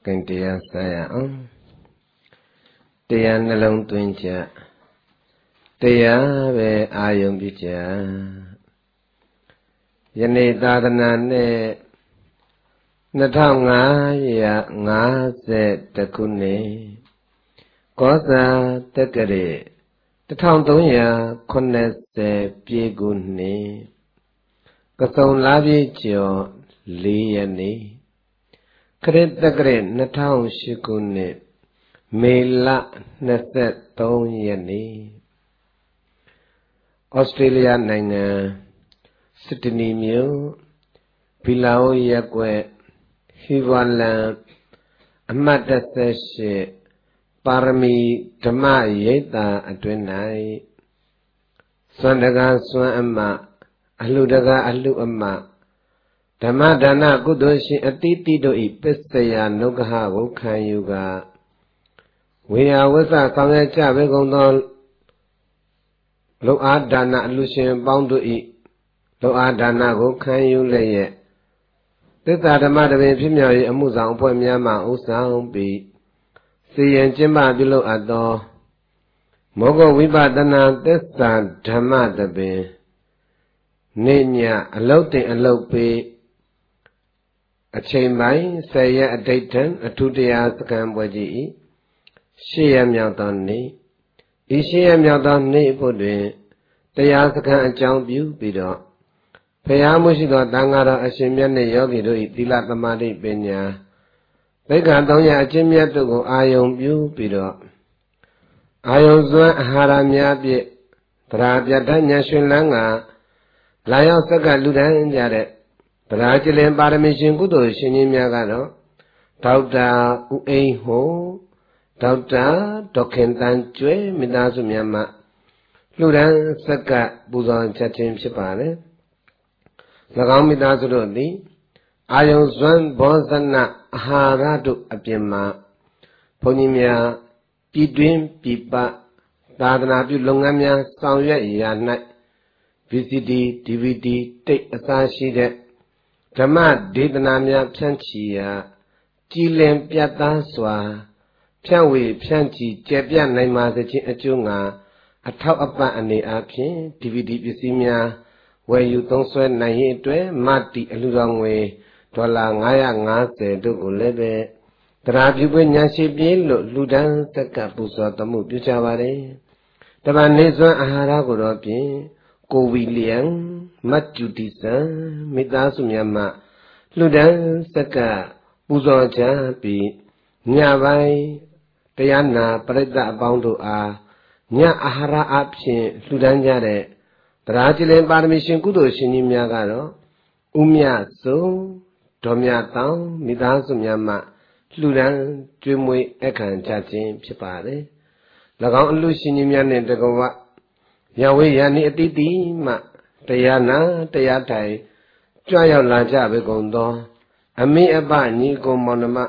Kinh Tia Saya Tia Nalong Twincha Tia Ve Ayum Bicha Yanita Danane Natanga Ya Ngase Takune Kosa Takare Tatangtoya Konese Piegune Kasong Labi Chio Liani Kret Takare Natang Shikune Mela Naset Tonyani Australia Nanga Sydney Mew Pilao Yakwe Hiwala Amatasashi Parami Dhamma Yeta Adwenai Swandaga Swan Amma Aludaga Alu Amma Dhamma Dana Kudoshi Atiti Doi Pestaya Nogaha Wokan Yuga We are with a Kamacha Vegondol Lo Adana Lucian bound to eat Lo Adana Wokan you lay it. This are the matter of Pimia Amuzan Poemyama Usang be See and Jimba below at door Mogo Wibadana Desta Dhamma the be Nenya a loating a low pay a chain by say a dayton a 2 days Cambodia she am Yaldoni Ishi am Yaldoni Pudding the Yasakan and John Bew Bido Payamushido Dangara Ashimian Yogi do it Dilata Madi Benya They got Donya Jimia to go Ayom Bew Bido Ayom Zwa Haramia Bi Trabia Danya Shulanga Laya Saka Ludan Jare Trajil Baramishin Kudo Shinimiagano Tauta Ueho Tauta Dokentan Chue Midazumyama Ludan Saka Buzon Chachim Shipare Lagamidazurodi Ayom Zwan Bonsana Haradu Abima Ponimia Pidwin Pipa Dadanabu Longamia Sauya Yana VCD DVD Take Asashi Dhamma Dedanamia Planchia Jilem Piata Swa Pianwi Planchi Jebia Naima the Achunga a top apa ane api DVD Pisimia where you don't sweat nahi twe mati alurangwe dola ngaya ngase dugu lebe Tarabiwe Nyashi Bilo Ludan Taka Pusa Tamu Puchavare Taba Nezwa Ahara Goropi Ko William Matjutisa Midasumyama Ludan Saka Pusa Chapi Nyavai Tayana Parida Bondo A Nya Ahara Apshin Ludan Jare Tarajile Parmishin Kudo Shinimyagaro Umya So Domya Town Midasumyama Ludan Jumwe Ekan Chachin Pipare Lagan Lucinimian and the Gova Yahweh Yani Atiti Ma Tayana Tayatai Jaya Laja Begondo Ami Abani Go Monama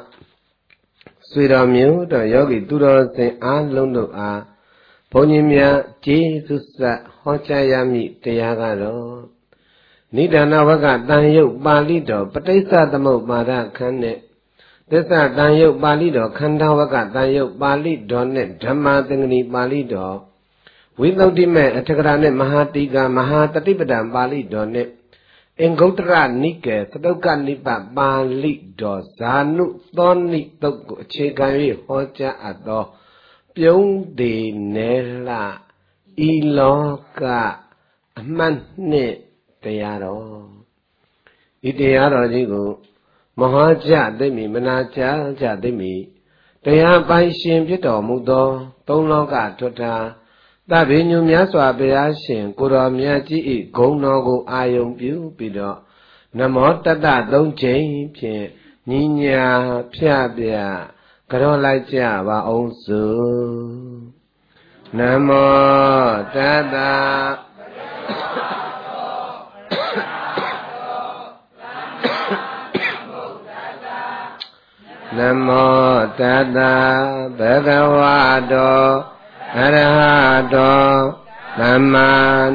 Sweetamu the Yogi Duro Saint Londo A Ponimia Jesus Hochayami Tayagaro Nidana Waga Danyo Balido Patesa the Mo Mara Kane This are Danyo Balido, Kandawaka, Danyo Bali, Donet, Dhamma, Tangani Balido. Without the man, Atagrane, Mahatiga, Mahatatibada, Bali, Donet. Engotra, Nike, Tadoka Nipa, Bali, Do, Zanu, Toni, Toko, Chegari, Hocha, Ado, Pyong de Nela, Iloka, Manne, Tearo. Idearo, Digo. Mahaja Demi Manaja Jademi Taya Baishin Pito Mudo Tonloga Tota Dabinu Miaswa Beashin Kura Miaji Gonogo Ayom Pew Pido Namo Tada Don't Change Nina Piabia Karolaja Wa Onsu Namo Tada Namo Tata Bhagavato Arahato Namma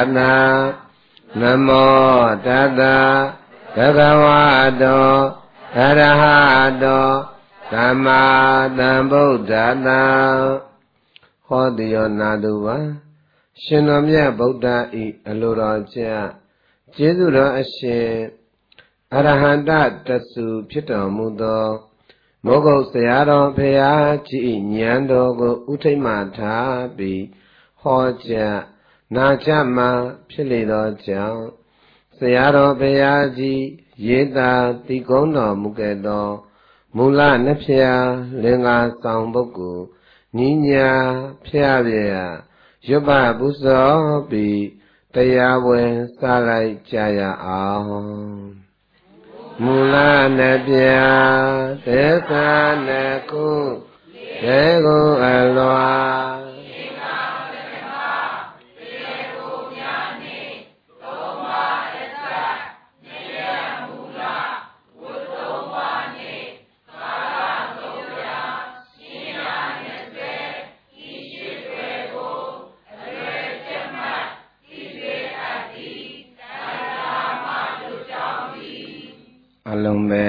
Nambuddhana Namo Tata Bhagavato အရဟတောသမ္မာသမ္ဗုဒ္ဓတ္တဟောတိယောနာတုဝါရှင်တော်မြတ်ဗုဒ္ဓဤအလိုတော်ကျကျေးဇူးတော်အရှင်အရဟတတဆုဖြစ်တော်မူသောမောဂုတ်ဆရာတော်ဘုရားကြီးဉာဏ်တော်ကိုဥထိတ်မှထားပြီးဟောကြားနာကြားမှဖြစ်လေသောကြောင့်ဆရာတော်ဘုရားကြီးရေးသာတည်ကုန်းတော်မူခဲ့သောမူလနှစ်ဖြာလင်္ကာဆောင်ပုဂ္ဂိုလ်ညီညာဖျားပြရာရွတ်ပပူဇော်ပြီးတရားဝင်စလိုက်ကြရအောင်မူလနှစ်ဖြာသစ္စာနှစ်ခုသေကိုအလွာအလုံးပဲ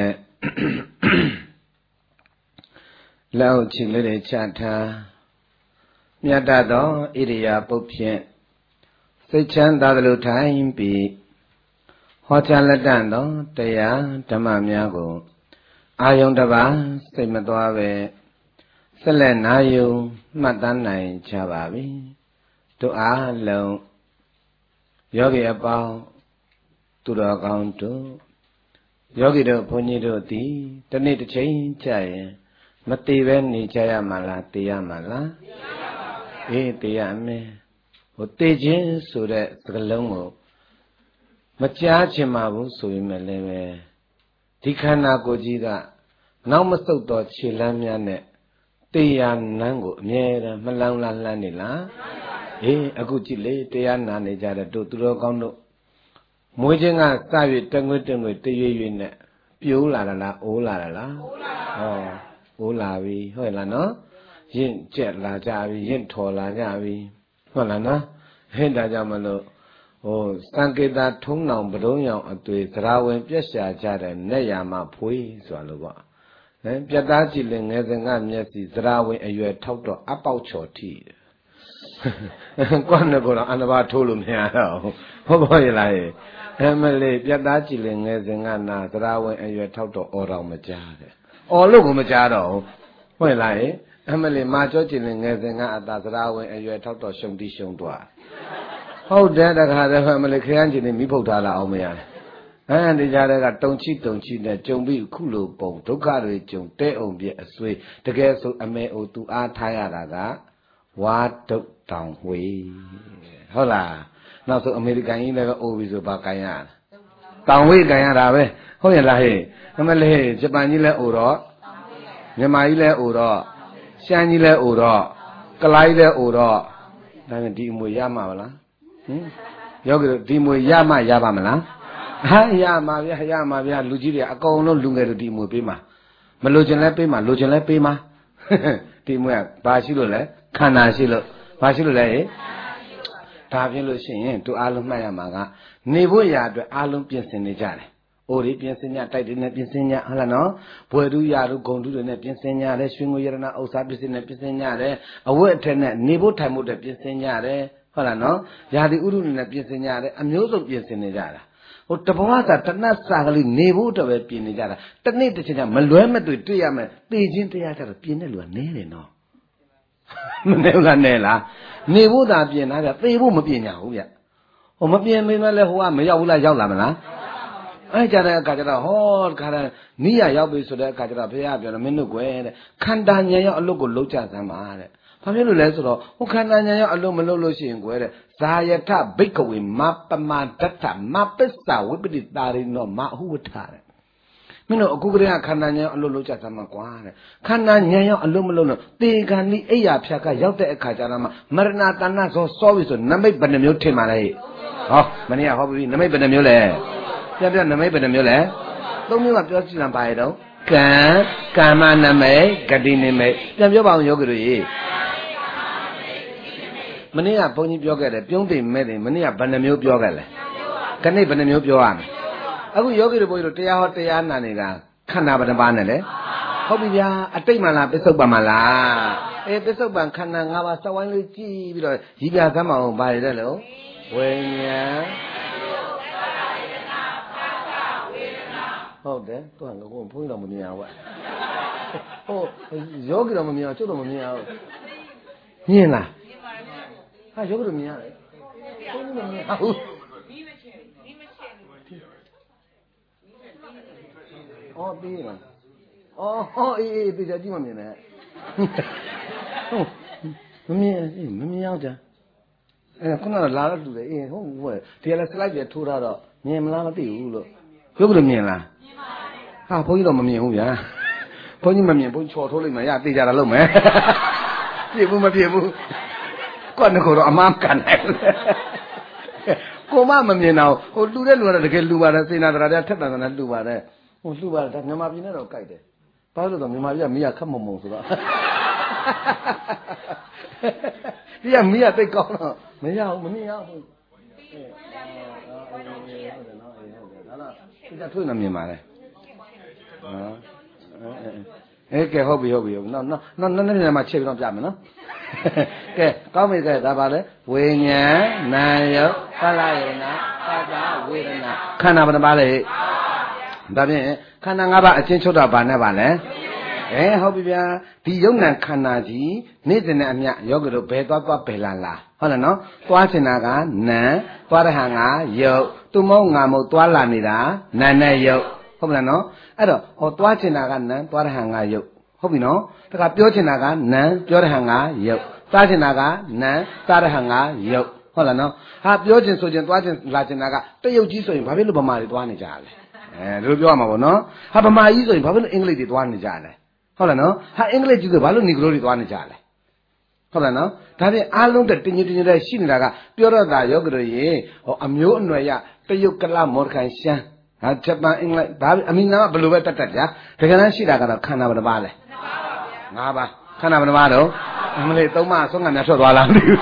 လောက်ချီလေးတွေချထားမြတ်သောဣရိယာပုတ်ဖြင့်စိတ်ချမ်းသာသလိုထိုင်ပြီးဟောကြားလက်တန့်သောတရားဓမ္မများကိုအာယုံတစ်ပါးစိတ်မသွားပဲဆက်လက်နာယူမှတ်သားနိုင်ကြပါပြီတို့အားလုံးယောဂီအပေါင်းသူတော်ကောင်းတို့ယောဂီတို့ဘုန်းကြီးတို့သည်တနေ့တစ်ချိန်ကြာရင်မသေးပဲနေကြရမှာလားသေရမှာလားသေရပါဘူးအေးသေရမယ်ဟိုသေခြင်းဆိုတဲ့စကားလုံးကိုမကြားချင်ပါဘူးဆိုရင်လည်းပဲဒီခန္ဓာကိုယ်ကြီးကနောက်မဆုတ်တော့ခြေလမ်းများနဲ့သေရနန်းကိုအမြဲတမ်းမလောင်လာလှမ်းနေလားအေးအခုကြည့်လေတရားနာနေကြတဲ့တို့သူတော်ကောင်းတို့မွေးခြင်းကစ၍တငွေ့တငွေ့တရွေ့ရွေ့နဲ့ပြိုးလာတာလားအိုးလာတာလားအိုးလာပြီဟုတ်လားနော်ရင့်ကျက်လာကြပြီရင့်ထော်လာကြပြီဟုတ်လားနော်ဟဲ့ဒါကြောင့်မလို့စံကေတာထုံးနောင်ပဒုံးရောင်အသွေးသရာဝင်ပြက်ရှာကြတဲ့နဲ့ရမဖွေးဆိုတာလို့ပေါ့ပြတ်သားကြည့်လင်ငယ်စဉ်ကမျက်စီသရာဝင်အရွယ်ထောက်တော့အပေါက်ချော်ထိကွန်းကောတော့အန္တဘာထိုးလို့မရတော့ဟုတ်ပါရဲ့လားအမလေးပြတ်သားကြည့်လင်ငယ်စဉ်ကနာသရာဝင်အရွယ်ထောက်တော့အော်တော်မကြားတဲ့အော်လို့ကိုမကြားတော့ဟုတ်လားအမလေးမာကျောကြည့်လင်ငယ်စဉ်ကအသာသရာဝင်အရွယ်ထောက်တော့ရှုံတိရှုံသွားဟုတ်တယ်တခါတည်းအမလေးခရမ်းကြည့်နေမိဖုတ်ထားလာအောင်မရတယ်ဒီကြားတဲ့ကတုံချိနဲ့ကြုံပြီးခုလိုပုံဒုက္ခတွေကြုံတဲအောင်ပြအဆွေးတကယ်ဆိုအမေအိုသူအားထားရတာကဝါဒုတ်တောင်ဝေးဟုတ်လားနောက်ဆိုအမေရိကန်ကြီးလည်းပဲအိုပြီးဆိုဘာကန်ရတောင်ဝေးကန်ရတာပဲဟုတ်ရဲ့လားဟဲ့အမလေးဂျပန်ကြီးလည်းအိုတော့မြန်မာကြီးလည်းအိုတော့ရှမ်းကြီးလည်းအိုတော့ကလိုင်းလည်းအိုတော့ဒါနဲ့ဒီအမွေရမှာမလားယောဂီတို့ဒီအမွေရမှရပါမလားရမှာဗျာလူကြီးတွေအကုန်လုံးလူငယ်တို့ဒီအမွေပေးမှာမလိုချင်လဲပေးမှာလိုချင်လဲပေးမှာဒီအမွေကဘာရှိလို့လဲခန္ဓာရှိလို့ဘာရှိလို့လဲဒါဖြစ်လို့ရှိရင်သူအားလုံးမှတ်ရမှာကနေဖို့ရာအတွက်အားလုံးပြင်ဆင်နေကြတယ်။အိုတွေပြင်ဆင်ကြတိုက်တွေနဲ့ပြင်ဆင်ကြဟုတ်လားနော်။ဘွယ်တူရာတို့ဂုံတူတွေနဲ့ပြင်ဆင်ကြတယ်ရွှေငွေရတနာဥစ္စာပစ္စည်းနဲ့ပြင်ဆင်ကြတယ်အဝတ်အထည်နဲ့နေဖို့ထိုင်ဖို့အတွက်ပြင်ဆင်ကြတယ်ဟုတ်လားနော်။ရာသီဥတုတွေနဲ့ပြင်ဆင်ကြတယ်အမျိုးစုံပြင်ဆင်နေကြတာ။တဘဝစာတဏှတ်စာကလေးနေဖို့အတွက်ပဲပြင်နေကြတာ။တနေ့တစ်ချိန်ကျမလွဲမသွေတွေ့ရမယ်သိချင်းတရားကြတော့ပြင်တဲ့လူကနည်းတယ်နော်။မနေဘူးလားနဲလားနေဖို့သာပြင်တာဗျသေဖို့မပြင်ညာဘူးဗျမပြင်မင်းလည်းဟိုကမရောက်ဘူးလားရောက်လာမလားအဲ့ကြတဲ့အခါကျတော့ဟောခါတဲ့မိရရောက်ပြီဆိုတဲ့အခါကျတော့ဘုရားပြောတယ်မင်းတို့ကွယ်တဲ့ခန္ဓာဉာဏ်ရောက်အလုပ်ကိုလုပ်ကြစမ်းပါတဲ့ဘာဖြစ်လို့လဲဆိုတော့ဟိုခန္ဓာဉာဏ်ရောက်အလုပ်မလုပ်လို့ရှိရင်ကွယ်တဲ့ဇာယထဘိက္ခဝေမပမာဒတ္ထမပစ္ဆဝိပတိတာရိနောမအဟုဝထတဲ့မင်းတို့အခုကတည်းကခန္ဓာဉာဏ်အလုပ်လုပ်ကြစမ်းပါကွာတဲ့ခန္ဓာဉာဏ်ရောက်အလုပ်မလုပ်လို့တေခန္ဒီအိယာဖြာကရောက်တဲ့အခါကျတော့မှမရဏတဏ္ဍဆိုစောပြီဆိုနမိတ်ဘယ်နှမျိုးထင်ပါလဲဟောမနေ့ကဟောပြီနမိတ်ဘယ်နှမျိုးလဲပြနမိတ်ဘယ်နှမျိုးလဲသုံးမျိုးကပြောကြည့်လာပါရဲ့တော့ကံကာမနမိတ်ဂတိနမိတ်ပြန်ပြောပါအောင်ယောဂီတို့ရေမနေ့ကဘုန်းကြီးပြောခဲ့တယ်ပြုံးသိမဲ့တယ်မနေ့ကဘယ်နှမျိုးပြောခဲ့လဲခဏိဘယ်နှမျိုးပြောရမလဲအခုယောဂီတို့ဘုန်းကြီးတို့တရားဟောတရားနာနေတာခန္ဓာဘယ်နှပါးနဲ့လဲဟုတ်ပြီဗျာအတိတ်မှလားပစ္စုပန်မှလားပစ္စုပန်ခန္ဓာ၅ပါးစက်ဝိုင်းလေးကြည့်ပြီးတော့ရည်ပြသမ်းမအောင်ပါရတယ်လို့ဝိညာဉ်ဟုတ်တယ်သူကကိုဘုန်းကြီးတော်မမြင်အောင်ဗျဟုတ်ယောဂီတော်မမြင်အောင်ကျွတ်တော်မမြင်အောင်မြင်လားဟာယောဂီတော်မြင်ရတယ်ဘုန်းကြီးတော်မြင်ဟုတ်အော်ပြီးလားအော်ဟောအေးတေချာကြည့်မမြင်နဲ့ဟုတ်မမြင်အောင်ကြာခုနကလာတော့တူတယ်အေးဟုတ်ဟုတ်ဒီကလည်း slide ပြထိုးထားတော့မြင်မလားမသိဘူးလို့ရုပ်ကလေးမြင်လားမြင်ပါဘူးဟာဘုန်းကြီးတော့မမြင်ဘူးဗျာဘုန်းကြီးမမြင်ဘုန်းကြီးချော်ထိုးလိုက်မှရတေချာတာလုပ်မယ်ပြည့်ဘူးမပြည့်ဘူးကောနကိုတော့အမှန်ကန်တယ်ကိုမမမြင်တော့ဟိုလူတဲ့လူကတော့တကယ်လူပါတယ်စေနာတရာတဲ့ထက်တန်တယ်လူပါတယ်ဟိုလူပါတယ်ဒါမြန်မာပြည်နဲ့တော့ကြိုက်တယ်ဘာလို့လဲဆိုတော့မြန်မာပြည်ကမိရခက်မုံမုံဆိုတော့ဒီကမိရသိကောင်းတော့မရဘူးမမြင်ရဘူးဟုတ်တယ်နော်ဟုတ်တယ်ဒါတော့ဒီကထွေးနေမြင်ပါတယ်ကဲဟုတ်ပြီနော်နေ့မှချက်ပြီးတော့ပြမယ်နော်ကဲကောင်းပြီကဲဒါပါလေဝိညာဉ်နာယုတ်သလယနာသတ္တဝေဒနာခန္ဓာဘယ်နှပါလဲဒါဖြင့်ခန္ဓာ၅ပါးအချင်းချုပ်တာဘာနဲ့ပါလဲဟုတ်ပြီဗျာဒီယုံနံခန္ဓာကြီးနေ့စဉ်နဲ့အမျှယောဂီတို့ဘယ်သွားဘယ်လာဟုတ်လားနော်သွားချင်တာကနံသွားတဲ့ဟာကယုတ်သူမဟုတ်ငါမဟုတ်သွားလာနေတာနာနဲ့ယုတ်ဟုတ်မလားနော်အဲ့တော့ဟောသွားချင်တာကနံသွားတဲ့ဟာကယုတ်ဟုတ်ပြီနော်တခါပြောချင်တာကနံပြောတဲ့ဟာကယုတ်စားချင်တာကနံစားတဲ့ဟာကယုတ်ဟုတ်လားနော်ဟာပြောချင်ဆိုချင်သွားချင်လာချင်တာကတရုတ်ကြီးဆိုရင်ဘာဖြစ်လို့ဗမာတွေသွားနေကြလဲဒီလိုပြောရမှာပေါ့နော်ဟာဗမာကြီးဆိုရင်ဘာဖြစ်လို့အင်္ဂလိပ်တွေသွားနေကြလဲဟုတ်လားနော်ဟာအင်္ဂလိပ်ကြီးဆိုဘာလို့နီဂရိုတွေသွားနေကြလဲဟုတ်လားနော်ဒါဖြင့်အားလုံးတက်တင်ညတဲ့ရှိနေတာကပြောတော့တာယောဂတို့ရေဟောအမျိုးအနွယ်ရတရုတ်ကလမော်ဒခိုင်ရှမ်းဟာဂျပန်အင်္ဂလိပ်ဒါအမီနာကဘယ်လိုပဲတက်ဗျာတကယ်တမ်းရှိတာကတော့ခန္ဓာဘယ်နှပါလဲ၅ပါးခန္ဓာဘယ်နှပါတော့အမလေးသုံးပါးဆုံးကများထွက်သွားလားမသိဘူး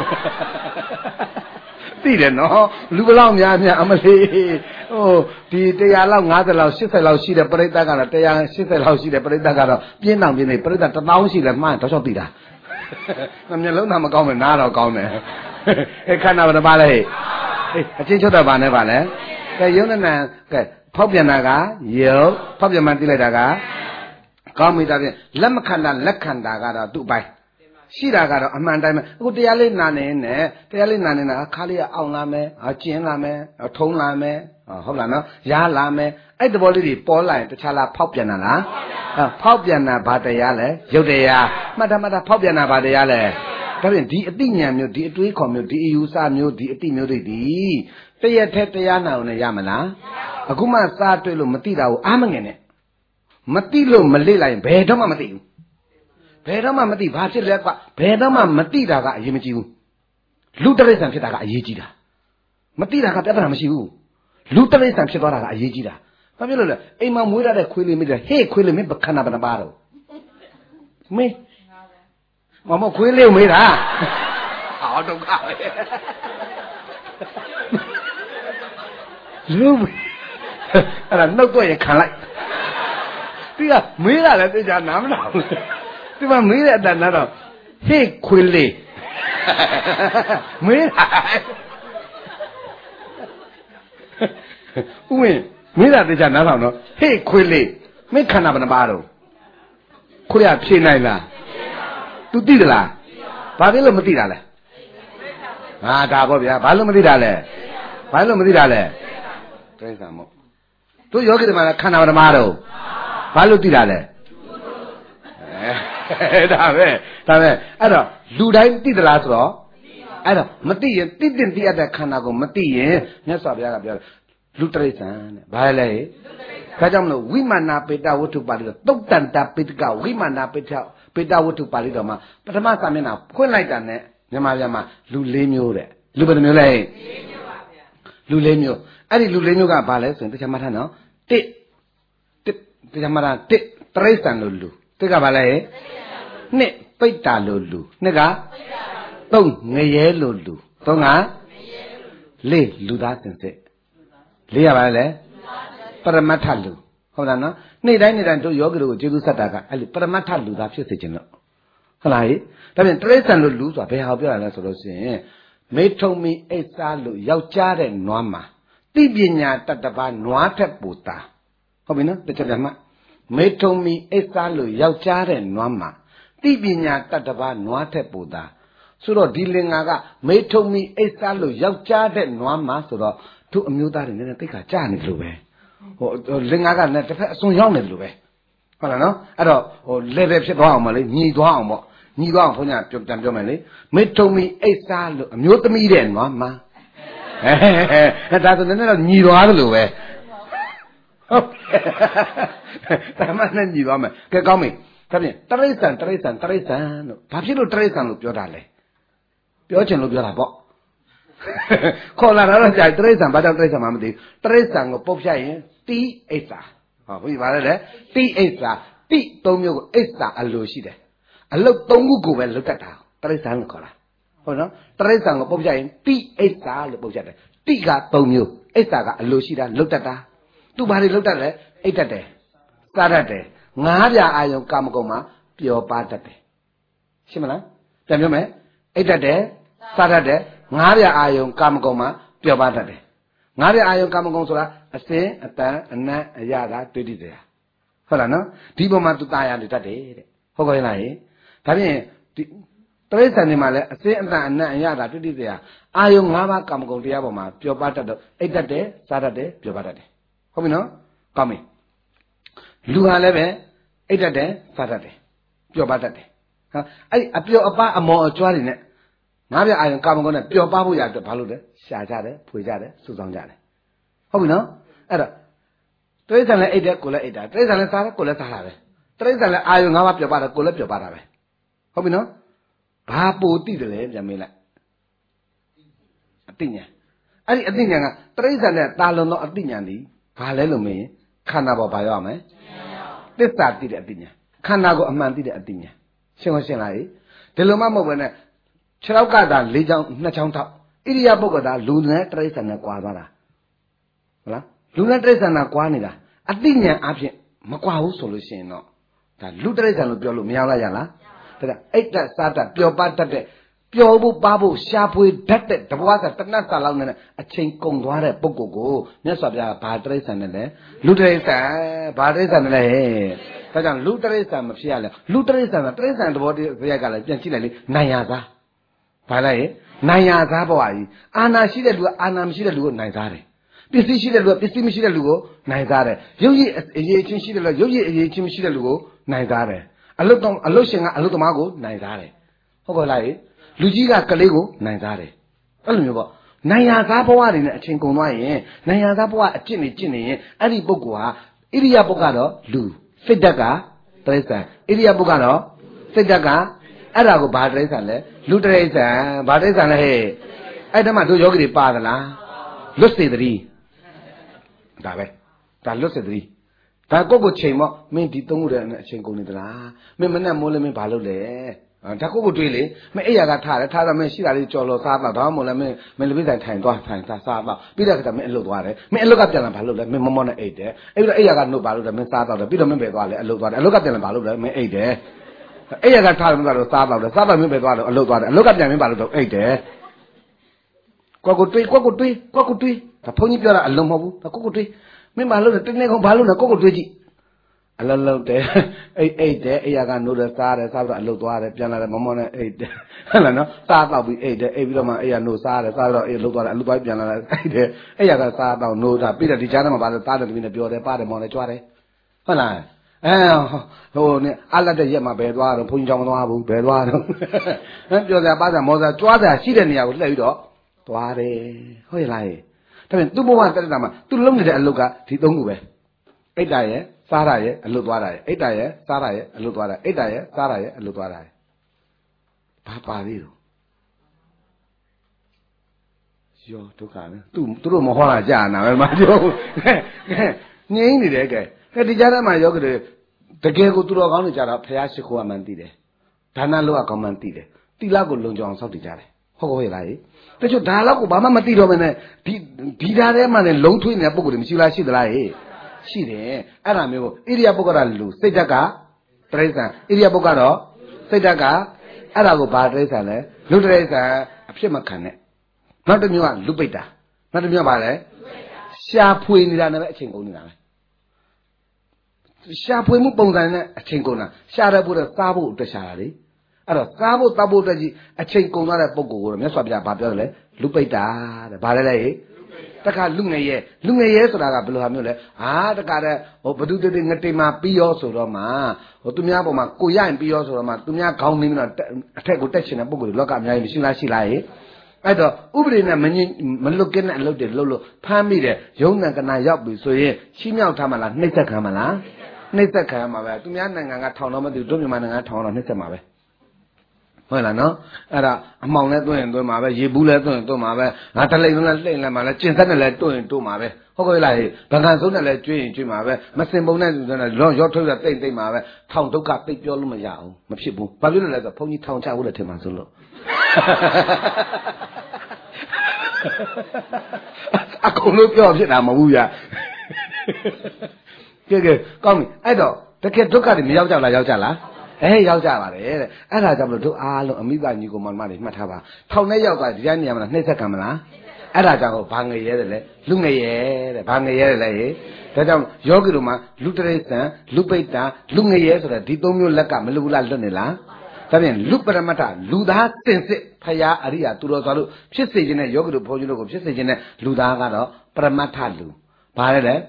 သိတယ်နော်လူဘလောက်များအမလေးဟိုဒီ100လောက်50လောက်80လောက်ရှိတဲ့ပရိသတ်ကတော့180လောက်ရှိတဲ့ပရိသတ်ကတော့ပြင်းတောင်ပြင်းနေပရိသတ်1000ရှိလဲမှန်းတော့ချောက်သိတာမျက်လုံးသားမကောင်းမယ်နားတော့ကောင်းတယ်ခန္ဓာဘယ်နှပါလဲအချင်းချုပ်တာဘာနဲ့ပါလဲကဲယုံနံကဲဖောက်ပြန်တာကယုတ်ဖောက်ပြန်မှသိလိုက်တာကကောင်းပြီဒါဖြင့်လက်မခန္ဓာလက်ခန္ဓာကတော့သူ့ပိုင်းရှိတာကတော့အမှန်တိုင်းပဲအခုတရားလေးနာနေနဲ့တရားလေးနာနေတာခါလေးကအောင်လာမယ်ကျင်းလာမယ်ထုံးလာမယ်ဟုတ်လားနော်ရားလာမယ်အဲ့တဘောလေးတွေပေါ်လာရင်တခြားလားဖောက်ပြန်တာလားဖောက်ပြန်တာဘာတရားလဲရုပ်တရားမှတ်တာဖောက်ပြန်တာဘာတရားလဲဒါဖြင့်ဒီအတိညာမျိုးဒီအတွေးခေါ်မျိုးဒီအယူဆမျိုးဒီအတိမျိုးတွေဒီတရက်ထဲတရားနာအောင်လည်းရမလားအခုမှစားတွေ့လို့မသိတာကိုအားမငင်နဲ့မသိလို့မလေ့လိုက်ရင်ဘယ်တော့မှမသိဘူးဘယ်တော့မှမသိဘာဖြစ်လဲကွဘယ်တော့မှမသိတာကအရေးမကြီးဘူးလူတရိစ္ဆာန်ဖြစ်တာကအရေးကြီးတာမသိတာကပြဿနာမရှိဘူးလူတရိစ္ဆာန်ဖြစ်သွားတာကအရေးကြီးတာဘာဖြစ်လို့လဲအိမ်မှာမွေးရတဲ့ခွေးလေးမိတယ်ဟေ့ခွေးလေးမင်းခန္ဓာဘယ်နှပါတော့မင်းမခွေးလေးမေးတာဟောဒုက္ခပဲလူအဲ့ဒါနှုတ်တော့ရခံလိုက်ဒီကမေးတာလည်းသိကြနားမလားဒီမှာမေးတဲ့အတန်တော့ဟေ့ခွေးလေးမေးတာဦးမင်းမေးတာသိကြနားထောင်တော့ဟေ့ခွေးလေးမင်းခန္ဓာဘယ်နှပါတော့ခွေးကဖြေနိုင်လားသူသိသလားဘာဖြစ်လို့မသိတာလဲဟာဒါပေါ့ဗျာဘာလို့မသိတာလဲဘာလို့မသိတာလဲတိရစ္ဆာန်မို့တို့ယောဂီတွေမှာခန္ဓာဘယ်နှပါတော့ဘာလို့သိတာလဲဒါပဲအဲ့တော့လူတိုင်းသိသလားဆိုတော့အဲ့တော့မသိရင်သိတဲ့ရတဲ့ခန္ဓာကိုမသိရင်မြတ်စွာဘုရားကပြောတယ်လူတရိစ္ဆာန်တဲ့ဘာလဲဒါကြောင့်မလို့ဝိမာနာပေတဝတ္ထုပါဠိတော်သုတ်တန်တပိတကဝိမာနာပေတဝတ္ထုပါဠိတော်မှာပထမစာမျက်နှာဖွင့်လိုက်တာနဲ့မြန်မာပြန်မှာလူ၄မျိုးတဲ့လူဘယ်နှမျိုးလဲ၄မျိုးပါဗျာလူ၄မျိုးအဲ့ဒီလူ၄မျိုးကဘာလဲဆိုရင်တရားမှတ်ထားနော်တရားမှတ်ထားတရိစ္ဆာန်လို့လူတစ်ကဘာလဲနှစ်ပိတ္တာလို့လူနှစ်ကသုံးငရဲလို့လူသုံးကလေးလူသားစင်စစ်လေးရပါလေပရမတ္ထလူဟုတ်လားနော်နေ့တိုင်းတို့ယောဂီတို့ကိုကျေးဇူးဆက်တာကအဲ့ဒီပရမတ္ထလူသားဖြစ်စေခြင်းလို့ဟုတ်လားဟိဒါပြန်တရိစ္ဆာန်လို့လူဆိုတာဘယ်ဟာပြောရလဲဆိုလို့ရှိရင်မေထုံမီအိတ်စားလို့ယောက်ျားတဲ့နွားမှာသိပညာတတ္တပါနွားထက်ပူတာဟုတ်ပြီနော်တစ်ချက်တည်းမှမေထုံမီအိတ်စားလို့ယောက်ျားတဲ့နွားမှာသိပညာတတ္တပါနွားထက်ပူတာဆိုတော့ဒီလင်္ကာကမေထုံမီအိတ်စားလို့ယောက်ျားတဲ့နွားမှာဆိုတော့သူ့အမျိုးသားတွေနည်းနည်းသိက္ခာကျနေတယ်လို့ပဲဟိုလင်္ကာကလည်းတစ်ဖက်အစွန်ရောက်နေတယ်လို့ပဲဟုတ်လားနော်အဲ့တော့ဟို level ဖြစ်သွားအောင်မလေးညီသွားအောင်ပေါ့ညီသွားအောင်ဘုန်းကြီးပြန်ပြောမယ်လေမေထုံမီအိတ်စားလို့အမျိုးသမီးတဲ့နွားမှာဒါဆိုလည်းတော့ညီသွားတယ်လို့ပဲဟုတ်ဒါမှလည်းညီသွားမယ်ကဲကောင်းပြီဒါဖြင့်တရိစ္ဆာန်လို့ဘာဖြစ်လို့တရိစ္ဆာန်လို့ပြောတာလဲပြောချင်လို့ပြောတာပေါ့ခေါ်လာတော့ကြာတရိစ္ဆာန်ဘာကြောင့်တရိစ္ဆာန်မှမသိတရိစ္ဆာန်ကိုပုတ်ဖြတ်ရင်တိအိစ္ဆာဟောဘုရားဗါလဲတိအိစ္ဆာတိ၃မျိုးကိုအိစ္ဆာအလိုရှိတယ်အလုတ်၃ခုကိုပဲလုတ်တတ်တာတရိစ္ဆာန်လို့ခေါ်တာဟုတ်နော်တရိစ္ဆာန်ကိုပုတ်ဖြတ်ရင်တိအိစ္ဆာလို့ပုတ်ဖြတ်တယ်တိက၃မျိုးအိစ္ဆာကအလိုရှိတာလုတ်တတ်တာသူဘာတွေလုတ်တတ်လဲအိတ်တတ်တယ်စားတတ်တယ်ငါးပြအာယုံကာမဂုဏ်မှာပျော်ပါတတ်တယ်ရှင်းမလားပြန်ပြောမယ်အိတ်တတ်တယ်စားတတ်တယ်ငါးပြအာယုံကာမဂုဏ်မှာပျော်ပါတတ်တယ်ငါးပြအာယုံကာမဂုဏ်ဆိုတာအစင်းအတန်အနတ်အရသာတွေ့တိတရားဟုတ်လားနော်ဒီပုံမှာသူตายရနေတတ်တယ်တဲ့ဟုတ်ကဲ့လားဟင်ဒါဖြင့်ဒီတရိစ္ဆာန်တွေမှာလည်းအစင်းအတန်အနတ်အရသာတွေ့တိတရားအာယုံ၅ပါးကာမဂုဏ်တရားပေါ်မှာပျော်ပါတတ်တော့အိတ်တတ်တယ်စားတတ်တယ်ပျော်ပါတတ်တယ်ဟုတ်ပြီနော်ကောင်းပြီလူဟာလည်းပဲအိတ်တတ်တယ်စားတတ်တယ်ပျော်ပါတတ်တယ်ဟာအဲ့အပျော်အပါအမော်အကျွားတွေနဲ့ငါးပြအာယုံကာမဂုဏ်နဲ့ပျော်ပါဖို့ရအတွက်ဘာလို့လဲရှာကြတယ်ဖွေကြတယ်စုဆောင်ကြတယ်ဟုတ်ပြီနော်အဲ့တော့တရိစ္ဆာန်လည်းအိတ်တယ်ကိုယ်လည်းအိတ်တာတရိစ္ဆာန်လည်းစားတယ်ကိုယ်လည်းစားတာပဲတရိစ္ဆာန်လည်းအာယုံ၅ပါးပျော်ပါတယ်ကိုယ်လည်းပျော်ပါတာပဲဟုတ်ပြီနော်ဘာပိုတိတယ်လဲပြန်မေးလိုက်အတိညာအဲ့ဒီအတိညာကတရိစ္ဆာန်နဲ့တာလွန်သောအတိညာဒီဘာလဲလို့မေးရင်ခန္ဓာပေါ်ဘာရောက်ရမလဲသစ္စာသိတဲ့အတိညာခန္ဓာကိုအမှန်သိတဲ့အတိညာရှင်းလားဒီလိုမှမဟုတ်ဘဲနဲ့ခြေထောက်ကသာ၄ချောင်း၂ချောင်းထောက်ဣရိယာပုဂ္ဂိုလ်သာလူနဲ့တရိစ္ဆာန်နဲ့ကွာသွားတာဟုတ်လားလူနဲ့တရိစ္ဆာန်နဲ့ကွာနေတာအတိညာအဖြစ်မကွာဘူးဆိုလို့ရှိရင်တော့ဒါလူတရိစ္ဆာန်လို့ပြောလို့မရလားရလားဒါကအိတ်တက်စားတက်ပျော်ပါတတ်တဲ့ပျော်ဖို့ပါဖို့ရှားဖွေတတ်တဲ့တဘွားကတနတ်စာလောက်နဲ့အချိန်ကုန်သွားတဲ့ပုဂ္ဂိုလ်ကိုမြတ်စွာဘုရားဘာတရိစ္ဆာန်နဲ့လဲလူတရိစ္ဆာန်ဘာတရိစ္ဆာန်နဲ့လဲဒါကြောင့်လူတရိစ္ဆာန်မဖြစ်ရလဲလူတရိစ္ဆာန်ကတရိစ္ဆာန်သဘောတရားကလည်းပြန်ကြည့်လိုက်လေနိုင်ရသားဘာလဲနိုင်ရသားဘဝကြီးအာနာရှိတဲ့လူကအာနာမရှိတဲ့လူကိုနိုင်သားတယ်ပစ္စည်းရှိတဲ့လူကပစ္စည်းမရှိတဲ့လူကိုနိုင်သားတယ်ရုပ်ရည်အရေးချင်းရှိတဲ့လူကရုပ်ရည်အရေးချင်းမရှိတဲ့လူကိုနိုင်သားတယ်အလုတ်ရှင်ကအလုတ်သမားကိုနိုင်သားတယ်ဟုတ်ကဲ့လားလူကြီးကကလေးကိုနိုင်သားတယ်အဲ့လိုမျိုးပေါ့နိုင်ရသားဘဝတွေနဲ့အချိန်ကုန်သွားရင်နိုင်ရသားဘဝအကျင့်နေကျင့်နေရင်အဲ့ဒီပုဂ္ဂိုလ်ဟာဣရိယာပုဂ္ဂကတော့လူစိတ်ဓာတ်ကတရိစ္ဆာန်ဣရိယာပုဂ္ဂကတော့စိတ်ဓာတ်ကအဲ့ဒါကိုဘာတရိစ္ဆာန်လဲလူတရိစ္ဆာန်ဘာတရိစ္ဆာန်လဲဟဲ့အဲ့တည်းမှာတို့ယောဂီတွေပါသလားလွတ်စေတည်းဒါပဲဒါလွတ်စေတည်းဒါကိုယ့်ကိုချိန်မော့မင်းဒီသုံးခုတည်းနဲ့အချိန်ကုန်နေသလားမင်းမနဲ့မိုးလဲမင်းဘာလုပ်လဲဒါကိုကိုတွေးလေမင်းအိယာကထားတယ်ထားတော့မင်းရှိတာလေးကြော်လော်စားတော့ဒါမှမဟုတ်လည်းမင်းလူပိဆိုင်ထိုင်သွားထိုင်စားတော့ပြီးတဲ့အခါမင်းအလုပ်သွားတယ်မင်းအလုပ်ကပြန်လာဘာလုပ်လဲမင်းမောနဲ့အိတ်တယ်အဲ့တော့အိယာကနှုတ်ပါလို့တယ်မင်းစားတော့တယ်ပြီးတော့မင်းပဲသွားလေအလုပ်သွားတယ်အလုပ်ကပြန်လာဘာလုပ်လဲမင်းအိတ်တယ်အိယာကထားတယ်မင်းကတော့စားတော့တယ်စားတော့မင်းပဲသွားလို့အလုပ်သွားတယ်အလုပ်ကပြန်မင်းဘာလုပ်တော့အိတ်တယ်ကိုကိုတွေးဒါဘုန်းကြီးပြောတာအလုံးမဟုတ်ဘူးဒါကိုတွေးမင်းဘာလုပ်လဲတင်းနေကောင်ဘာလုပ်လဲကိုတွေးကြည့်အလုံးလုံးတယ်အိတ်တယ်အိယာကနိုးတယ်စားတယ်စားတော့အလုတ်သွားတယ်ပြန်လာတယ်မောနဲ့အိတ်တယ်ဟုတ်လားနော်စားတော့ပြီးအိတ်တယ်အိတ်ပြီးတော့မှအိယာနိုးစားတယ်စားတော့အိတ်လုတ်သွားတယ်အလုတ်သွားပြန်လာတယ်အိတ်တယ်အိယာကစားတော့နိုးတာပြီးတော့ဒီချားထဲမှာပါတော့သားတယ်တမီးနဲ့ပြောတယ်ပါတယ်မောနဲ့ကြွားတယ်ဟုတ်လားဟိုနဲ့အလတ်တဲ့ရက်မှာဘယ်သွားတော့ဘုန်းကြီးကြောင့်မသွားဘူးဘယ်သွားတော့ပြောစရာပါစရာမောစရာကြွားစရာရှိတဲ့နေရာကိုလှည့်ပြီးတော့သွားတယ်ဟုတ်ရဲ့လားဒါပြန်သူ့ဘဝတက်တာမှာသူလုံးနေတဲ့အလုတ်ကဒီ၃ခုပဲအိတ်တာရဲ့စားရရဲ့အလွတ်သွားတာရဲ့အိတ်တာရဲ့စားရရဲ့အလွတ်သွားတာအိတ်တာရဲ့စားရရဲ့အလွတ်သွားတာရဲ့ဘာပါသေးတော့ရောဒုက္ခနဲ့သူတို့မဟောတာကြာနာပဲမပြောဘူးငြိမ့်နေတယ်ကဲဒီကြားထဲမှာယောဂတွေတကယ်ကိုသူတော်ကောင်းတွေကြတော့ဖះရှိခိုးမှန်သိတယ်ဒါနလို့ကောင်းမှန်သိတယ်တိလကိုလုံကြအောင်စောင့်တည်ကြတယ်ဟုတ်ကဲ့လားတချို့ဒါတော့ကိုဘာမှမသိတော့ဘဲနဲ့ဒီဓာတ်ထဲမှာလည်းလုံးထွေးနေတဲ့ပုံကိုယ်တွေမရှိလားရှိသလားဟဲ့ရှိတယ်အဲ့ဒါမျိုးဣရိယာပုဂ္ဂရလူစိတ်ဓာတ်ကတရိစ္ဆာန်ဣရိယာပုဂ္ဂတော့စိတ်ဓာတ်ကအဲ့ဒါကိုဘာတရိစ္ဆာန်လဲလူတရိစ္ဆာန်အဖြစ်မခံနဲ့နောက်တစ်မျိုးကလူပိတ္တာနောက်တစ်မျိုးကဘာလဲရှားဖွေနေတာနဲ့ပဲအချိန်ကုန်နေတာပဲရှားဖွေမှုပုံစံနဲ့အချိန်ကုန်တာရှားရဖို့စားဖို့အတွက်ရှားတာလေအဲ့တော့စားဖို့တောက်ဖို့အတွက်ကြီးအချိန်ကုန်သွားတဲ့ပုံကိုမြတ်စွာဘုရားဘာပြောတယ်လဲလူပိတ္တာတဲ့ဘာလဲလေတခါလူငယ်ရဲဆိုတာကဘယ်လိုဟာမျိုးလဲတခါတဲ့ဟိုဘသူတေငတိမှာပြီးရောဆိုတော့မှဟိုသူများပေါ်မှာကိုရရင်ပြီးရောဆိုတော့မှသူများခေါင်းနေပြီးတော့အထက်ကိုတက်ချင်တဲ့ပုံကိုလောကအများကြီးမရှိလားအဲ့တော့ဥပဒေနဲ့မလွတ်ကင်းတဲ့အလုပ်တွေလုပ်လို့ဖမ်းမိတယ်ရုံးနံကနာရောက်ပြီဆိုရင်ချီးမြှောက်ထားမှလားနှိမ့်သက်ခံမလားနှိမ့်သက်ခံရမှာပဲသူများနိုင်ငံကထောင်တော့မသိဘူးတို့မြန်မာနိုင်ငံထောင်တော့နှိမ့်သက်မှာပဲဟုတ်လားနော်အဲ့ဒါအမှောင်လဲတွင်းရင်တွင်းမှာပဲရေဘူးလဲတွင်းရင်တွင်းမှာပဲငါတလိမ့်လုံးလဲလှိမ့်လဲမှာလဲကျင်သက်နဲ့လဲတွင်းရင်တွင်းမှာပဲဟုတ်ကဲ့လားဗကန်ဆုံးနဲ့လဲကျွေးရင်ကျွေးမှာပဲမစင်ပုံနဲ့သူနဲ့ရောထုတ်ရတိတ်မှာပဲထောင်ဒုက္ခသိပြောလို့မရအောင်မဖြစ်ဘူးဘာဖြစ်လို့လဲဆိုတော့ဘုန်းကြီးထောင်ချဖို့လည်းထင်မှဆိုလို့အကုန်လုံးပြောဖြစ်တာမဟုတ်ဘူးဗျာကဲကောင်းပြီအဲ့တော့တကယ်ဒုက္ခတွေမရောက်ကြလားရောက်ကြလားရောက်ကြပါတယ်တဲ့အဲ့ဒါကြောင့်မလို့တို့အားလုံးအမိသားညီကိုမောင်မတွေမှတ်ထားပါထောင်ထဲရောက်သွားဒီတိုင်းနေရမလားနှိမ့်ဆက်ခံမလားအဲ့ဒါကြောင့်ဘာငရဲတယ်လဲလူငရဲတဲ့ဘာငရဲတယ်လဲဒါကြောင့်ယောဂီတို့မှာလူတရိစ္ဆာန်လူပိတ္တာလူငရဲဆိုတဲ့ဒီသုံးမျိုးလက်ကမလူဘူးလားလွတ်နေလားဒါပြန်လူပရမတ္ထလူသားစင်စစ်ဖရာအရိယာသူတော်ဆိုလို့ဖြစ်စေခြင်းနဲ့ယောဂီတို့ဘုန်းကြီးတို့ကိုဖြစ်စေခြင်းနဲ့လူသားကတော့ပရမတ္ထလူဘာလဲအဲ့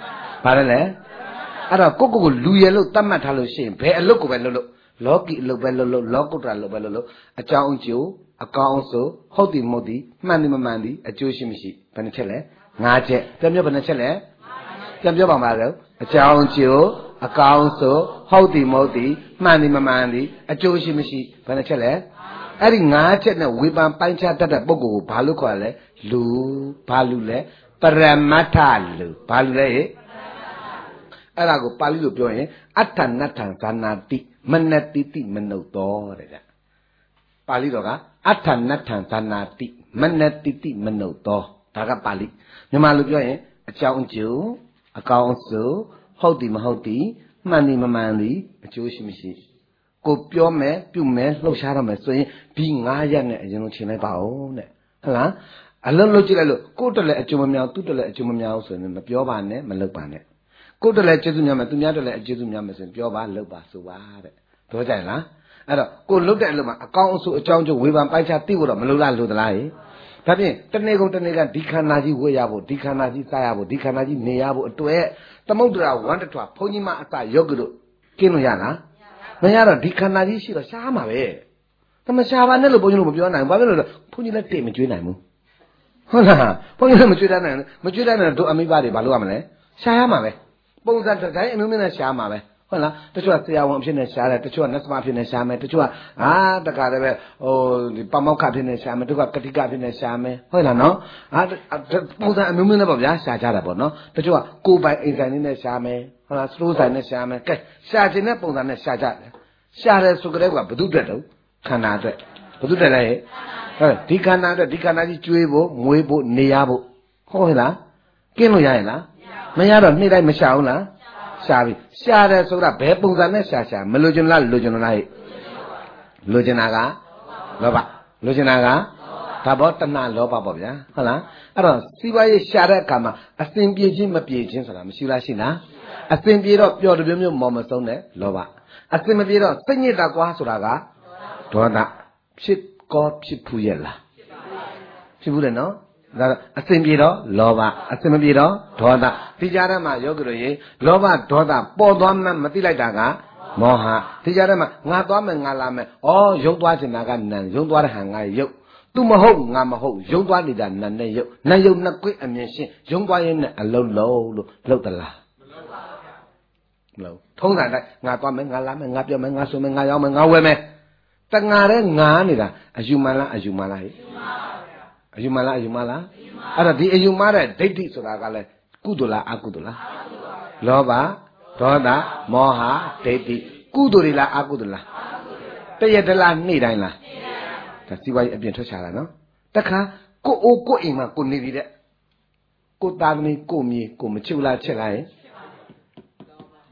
တော့ကိုလူရလို့တတ်မှတ်ထားလို့ရှိရင်ဘယ်အလုပ်ကိုပဲလုပ်လို့လောကီအလုပ်ပဲလုပ်လို့လောကုတ္တရာလုပ်ပဲလုပ်လို့အကြောင်းအကျိုးအကောင်းဆိုဟုတ်တယ်မဟုတ်တယ်မှန်တယ်မမှန်တယ်အကျိုးရှိမရှိဘယ်နှချက်လဲ5ချက်ပြန်ပြောဘယ်နှချက်လဲပြန်ပြောပါမှာတော့အကြောင်းအကျိုးအကောင်းဆိုဟုတ်တယ်မဟုတ်တယ်မှန်တယ်မမှန်တယ်အကျိုးရှိမရှိဘယ်နှချက်လဲအဲ့ဒီ5ချက်နဲ့ဝေဖန်ပိုင်းခြားတတ်တဲ့ပုဂ္ဂိုလ်ကိုဘာလို့ခေါ်လဲလူဘာလူလဲပရမတ္ထလူဘာလူလဲအဲ့ဒါကိုပါဠိလိုပြောရင်အဋ္ဌနတ္ထံဇာနာတိမနတိတိမနုဿောတဲ့ဗျပါဠိတော်ကအဋ္ဌနတ္ထံဇာနာတိမနတိတိမနုဿောဒါကပါဠိမြန်မာလိုပြောရင်အကြောင်းအကျိုးအကောင်းဆိုဟုတ်တယ်မဟုတ်တယ်မှန်တယ်မမှန်တယ်အကျိုးရှိမရှိကိုပြောမယ်ပြုမယ်လှုပ်ရှားရမယ်ဆိုရင်ဒီ9ရက်နဲ့အရင်ဆုံးချိန်လိုက်ပါဦးတဲ့ဟုတ်လားအလုံးလုံးကြည့်လိုက်လို့ကိုယ့်တလည်းအကျိုးမများသူ့တလည်းအကျိုးမများဘူးဆိုရင်မပြောပါနဲ့မလုပ်ပါနဲ့ကိုယ်တလည်းကျေးဇူးများမယ်သူများတလည်းအကျေးဇူးများမယ်ဆိုရင်ပြောပါလုပ်ပါဆိုပါတဲ့ပြောကြရင်လားအဲ့တော့ကိုလုပ်တဲ့အလုပ်မှာအကောင်းအဆိုးအကြောင်းကျိုးဝေဖန်ပိုင်းခြားသိဖို့တော့မလိုလားလို့သလားဒါဖြင့်တနေ့ကုန်တနေ့ကဒီခန္ဓာကြီးဝေရဖို့ဒီခန္ဓာကြီးစားရဖို့ဒီခန္ဓာကြီးနေရဖို့အတွက်သမုဒ္ဒရာဝန္တထွာဘုန်းကြီးမအစယောဂီတို့ကင်းလို့ရလားမရတော့ဒီခန္ဓာကြီးရှိတော့ရှားမှာပဲသမရှားပါနဲ့လို့ဘုန်းကြီးတို့မပြောနိုင်ဘူးဘာဖြစ်လို့လဲဘုန်းကြီးလည်းတိတ်မကျွေးနိုင်ဘူးဟုတ်လားဘုန်းကြီးလည်းမကျွေးတတ်နိုင်ဘူးမကျွေးတတ်နိုင်တို့အမိဘတွေဘာလို့ရမလဲရှားရမှာပဲပုံစံတိုင်းအမျိုးမျိုးနဲ့ရှားမှာပဲဟုတ်လားတချို့ကဆရာဝန်အဖြစ်နဲ့ရှားတယ်တချို့ကနတ်သမားအဖြစ်နဲ့ရှားမယ်တချို့ကတခါတည်းပဲဒီပမောက္ခအဖြစ်နဲ့ရှားမယ်တချို့ကကတိကအဖြစ်နဲ့ရှားမယ်ဟုတ်လားနော်ပုံစံအမျိုးမျိုးနဲ့ပေါ့ဗျာရှားကြတာပေါ့နော်တချို့ကကိုယ်ပိုင်အိမ်ဆိုင်လေးနဲ့ရှားမယ်ဟုတ်လားစတိုးဆိုင်နဲ့ရှားမယ်ကဲရှားခြင်းတဲ့ပုံစံနဲ့ရှားကြတယ်ရှားတယ်ဆိုကြတဲ့ကဘု து တက်တော့ခန္ဓာအတွက်ဘု து တက်လဲဟုတ်ဒီခန္ဓာအတွက်ဒီခန္ဓာကြီးကျွေးဖို့မွေးဖို့နေရဖို့ဟုတ်လားကင်းလို့ရရင်လားမရတော့နေ့တိုင်းမရှာဘူးလားရှာပြီရှာတယ်ဆိုတာဘယ်ပုံစံနဲ့ရှာမလိုချင်လားလိုချင်လားလိုချင်တာကလောဘလိုချင်တာကဒါဘောတဏှလောဘပေါ့ဗျာဟုတ်လားအဲ့တော့စီးပွားရေးရှာတဲ့အခါမှာအစဉ်ပြေခြင်းမပြေခြင်းဆိုတာမရှိလားရှိလားအစဉ်ပြေတော့ပျော်တပြမျိုးမော်မဆုံးတဲ့လောဘအစဉ်မပြေတော့စိတ်ညစ်တာကွာဆိုတာကဒေါသဖြစ်ကောဖြစ်ဖူးရဲ့လားဖြစ်ဘူးတယ်နော်ဒါအစဉ်ပြေတော့လောဘအစဉ်မပြေတော့ဒေါသဒီကြားထဲမှာယောဂီတို့ရေလောဘဒေါသပေါ်သွားမှမသိလိုက်တာကမောဟဒီကြားထဲမှာငါသွားမယ်ငါလာမယ်ယုံသွားချင်တာကနံယုံသွားတဲ့ဟာငါယုတ်သူမဟုတ်ငါမဟုတ်ယုံသွားနေတာနံနဲ့ယုတ်နံယုတ်နှစ်ကွင်းအမြင်ရှင်းယုံသွားရင်နဲ့အလုံးလုံးလို့လှုပ်သလားမလှုပ်ထုံးစံတိုင်းငါသွားမယ်ငါလာမယ်ငါပြောမယ်ငါဆိုမယ်ငါရောက်မယ်ငါဝယ်မယ်တငါတဲ့ငါနေတာအယူမှန်လားအယူမှန်လားဟဲ့အယူမှန်လားအယူမှန်လားအဲ့တော့ဒီအယူမှန်တဲ့ဒိဋ္ဌိဆိုတာကလည်းကုသိုလ်လားအကုသိုလ်လားလောဘဒေါသမောဟဒိဋ္ဌိကုသိုလ်တွေလားအကုသိုလ်လားတရက်တလားနေ့တိုင်းလားဒါစီဝါကြီးအပြင်ထွက်ချတာနော်တခါကိုအိုးကိုအိမ်မှာကိုနေပြီတဲ့ကိုသားသမီးကိုမြေကိုမချစ်လားချစ်လား